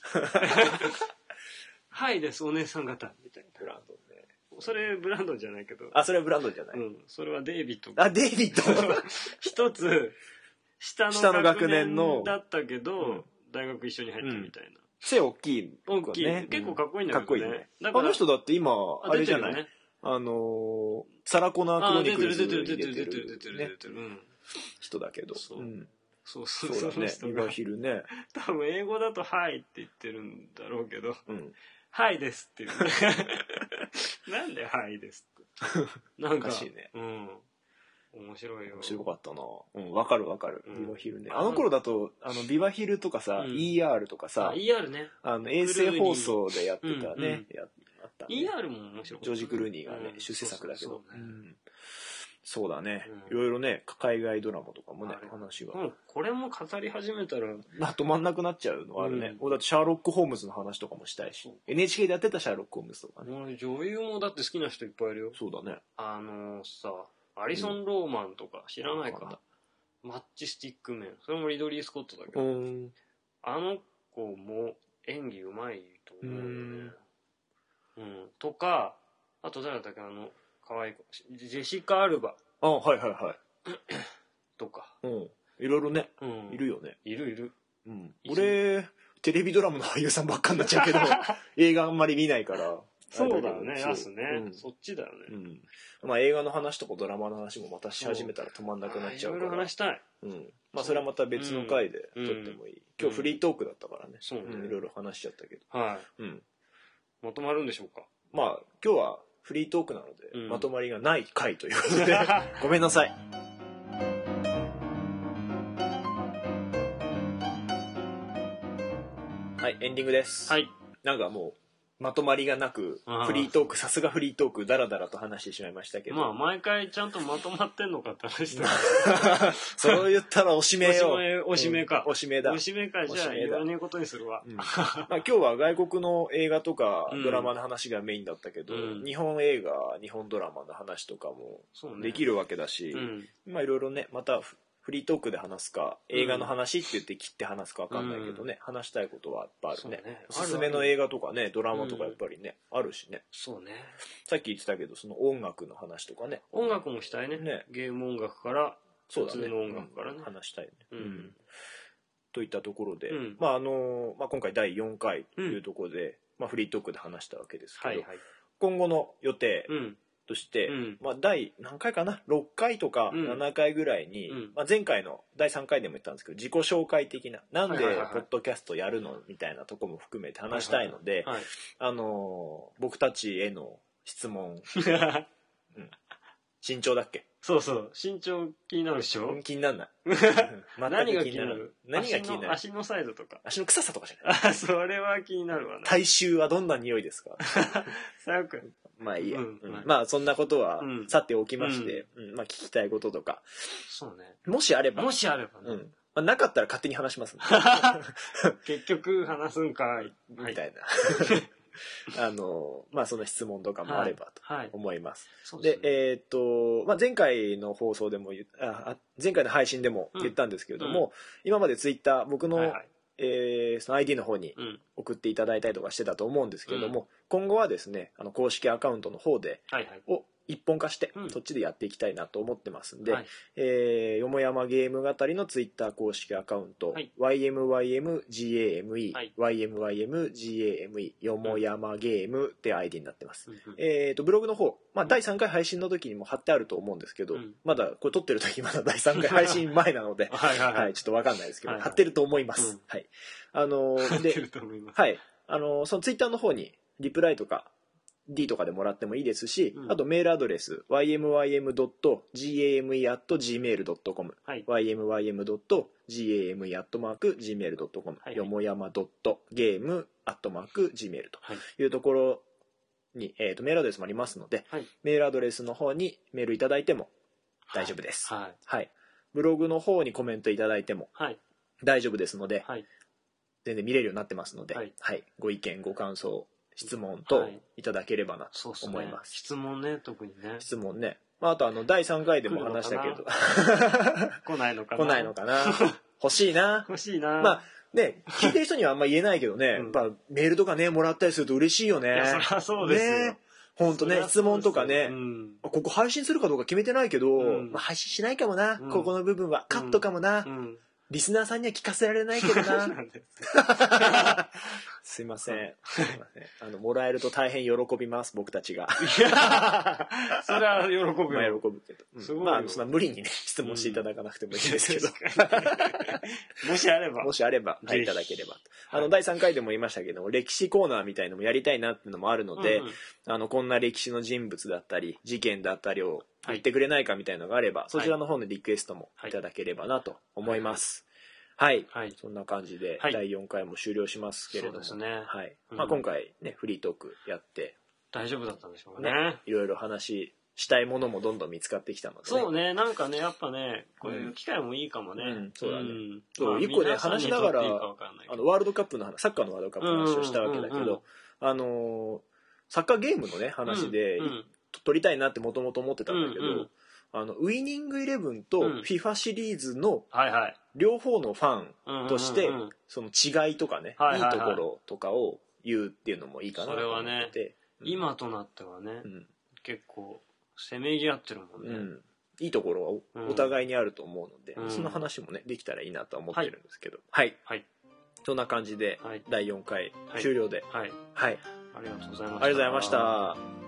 はいですお姉さん方みたいな。 ブランドンね。 それブランドンじゃないけど、 それはブランドンじゃない、 それはデイビッド。 デイビッド一つ下の学年だったけど、大学一緒に入ったみたいな、 背大きい、 大きい、結構かっこいいんだけどね。かっこいいね。 あの人だって今あれじゃない、サラコナークロニクルズに出てる人だけど、そうだね。ビバヒルね。 多分英語だとはいって言ってるんだろうけど、 はいですっていうね。なんではいですって。なんか、 おかしいね。 うん。面白いよ。 面白かったな。うん、わかるわかる。 うんビバヒルね。あの頃だと、ビバヒルとかさ、 うん ER とかさ、 ER ね。 衛星放送でやってたね。あったね。 ER も面白かった、ね。 ジョージ・クルーニーがね、主制作だけど。そうだね。 うんいろいろね、海外ドラマとかもね、話が。 これも語り始めたら、 止まんなくなっちゃうのはあるね。俺だってシャーロック・ホームズの話とかもしたいし。NHK でやってたシャーロック・ホームズとかね。 女優もだって好きな人いっぱいいるよ。 そうだね。 さ、アリソン・ローマンとか知らないか。マッチスティックメン。それもリドリー・スコットだけど。あの子も演技うまいと思うよね。とか、あと誰だっけ、可愛い子。ジェシカ・アルバ。 はいはいはい。 とか。 いろいろね、いるよね。 いる。 俺、テレビドラマの俳優さんばっかになっちゃうけど、映画あんまり見ないから。 そうだよね、やすね。そっちだよね。 まあ映画の話とかドラマの話もまたし始めたら止まんなくなっちゃうから。 いろいろ話したい。 まあそれはまた別の回で撮ってもいい。今日フリートークだったからね。いろいろ話しちゃったけど。 はい。まとまるんでしょうか。 まあ今日はフリートークなので、まとまりがない回ということで、ごめんなさい。はい、エンディングです。 はい。 なんかもう、まとまりがなく、フリートーク、さすがフリートーク、ダラダラと話してしまいましたけど。 まあ、毎回ちゃんとまとまってんのかって話だ。 そう言ったらおしめよ。 おしめか。 おしめだ。 おしめか、じゃあ言わねえことにするわ。 まあ今日は外国の映画とかドラマの話がメインだったけど、日本映画、日本ドラマの話とかもできるわけだし、まあいろいろね、また、フリートークで話すか、映画の話って言って切って話すか分かんないけどね、話したいことはやっぱあるね。おすすめの映画とかね、ドラマとかやっぱりね、あるしね。 そうね。 さっき言ってたけど、その音楽の話とかね。 音楽もしたいね。ゲーム音楽から、普通の音楽からね。 話したいね。といったところで、まあ今回第4回というところで、フリートークで話したわけですけど、今後の予定、として、第何回かな6回とか7回ぐらいに、前回の第3回でも言ったんですけど自己紹介的ななんでポッドキャストやるのみたいなとこも含めて話したいので僕たちへの質問身長だっけそう身長気になるでしょ気にならない何が気になる足のサイズとか足の臭さとかじゃないそれは気になるわな体臭はどんな匂いですか最悪まあいいや、まあそんなことはさておきまして、まあ聞きたいこととかそうねもしあればね、 なかったら勝手に話します結局話すんかいみたいなまあその質問とかもあればと思います。で、前回の放送でも前回の配信でも言ったんですけれども、今までツイッター僕のその ID の方に送っていただいたりとかしてたと思うんですけれども、今後はですね公式アカウントの方でを一本化してそっちでやっていきたいなと思ってますんで、よもやまゲーム語りのツイッター公式アカウント、YMYMGAME、YMYMGAME よもやまゲームってID になってます。ブログの方、第3回配信の時にも貼ってあると思うんですけど、まだこれ撮ってる時まだ第3回配信前なのでちょっと分かんないですけど貼ってると思います。はい。で、はい。そのツイッターの方にリプライとかD とかでもらってもいいですし、あとメールアドレス ymym.game@gmail.com、ymym.game@gmail.com、よもやま .game@gmail というところに、メールアドレスもありますので、メールアドレスの方にメールいただいても大丈夫です。はい。ブログの方にコメントいただいても大丈夫ですので、全然見れるようになってますので、ご意見ご感想質問といただければなと思います。 質問ね、特にね。 質問ね。あと第3回でも話したけど。 来ないのかな。欲しいな。まあね、聞いてる人にはあんま言えないけどね、やっぱメールとかね、もらったりすると嬉しいよね。 いや、そりゃそうですよ。 ほんとね、質問とかね、ここ配信するかどうか決めてないけど、配信しないかもな、ここの部分はカットかもな。 リスナーさんには聞かせられないけどな。すいません。もらえると大変喜びます、僕たちが。 それは喜ぶよ。 まあ喜ぶけど。 すごいよ。 まあ、そんな無理にね、質問していただかなくてもいいですけど。 もしあれば。 もしあれば、はい、いただければ。第3回でも言いましたけども、歴史コーナーみたいのもやりたいなっていうのもあるので、こんな歴史の人物だったり、事件だったりを言ってくれないかみたいのがあれば、そちらの方のリクエストもいただければなと思います。はい。そんな感じで、第4回も終了しますけれども。 そうですね。 はい。まあ今回ね、フリートークやって。 大丈夫だったんでしょうかね。 いろいろ話したいものもどんどん見つかってきたので、ね。 そうね、なんかね、やっぱね、こういう機会もいいかもね。 そうだね。そう、一個ね、話しながら、ワールドカップの話、サッカーのワールドカップの話をしたわけだけど、サッカーゲームのね、話で、撮りたいなってもともと思ってたんだけど、ウイニングイレブンと FIFA シリーズの両方のファンとしてその違いとかね、いいところとかを言うっていうのもいいかなと思って。それはね、 今となってはね、結構せめぎ合ってるもんね。 いいところはお互いにあると思うので、その話もねできたらいいなとは思ってるんですけど、はい。そんな感じで第4回終了で、はい。 ありがとうございました。 ありがとうございました。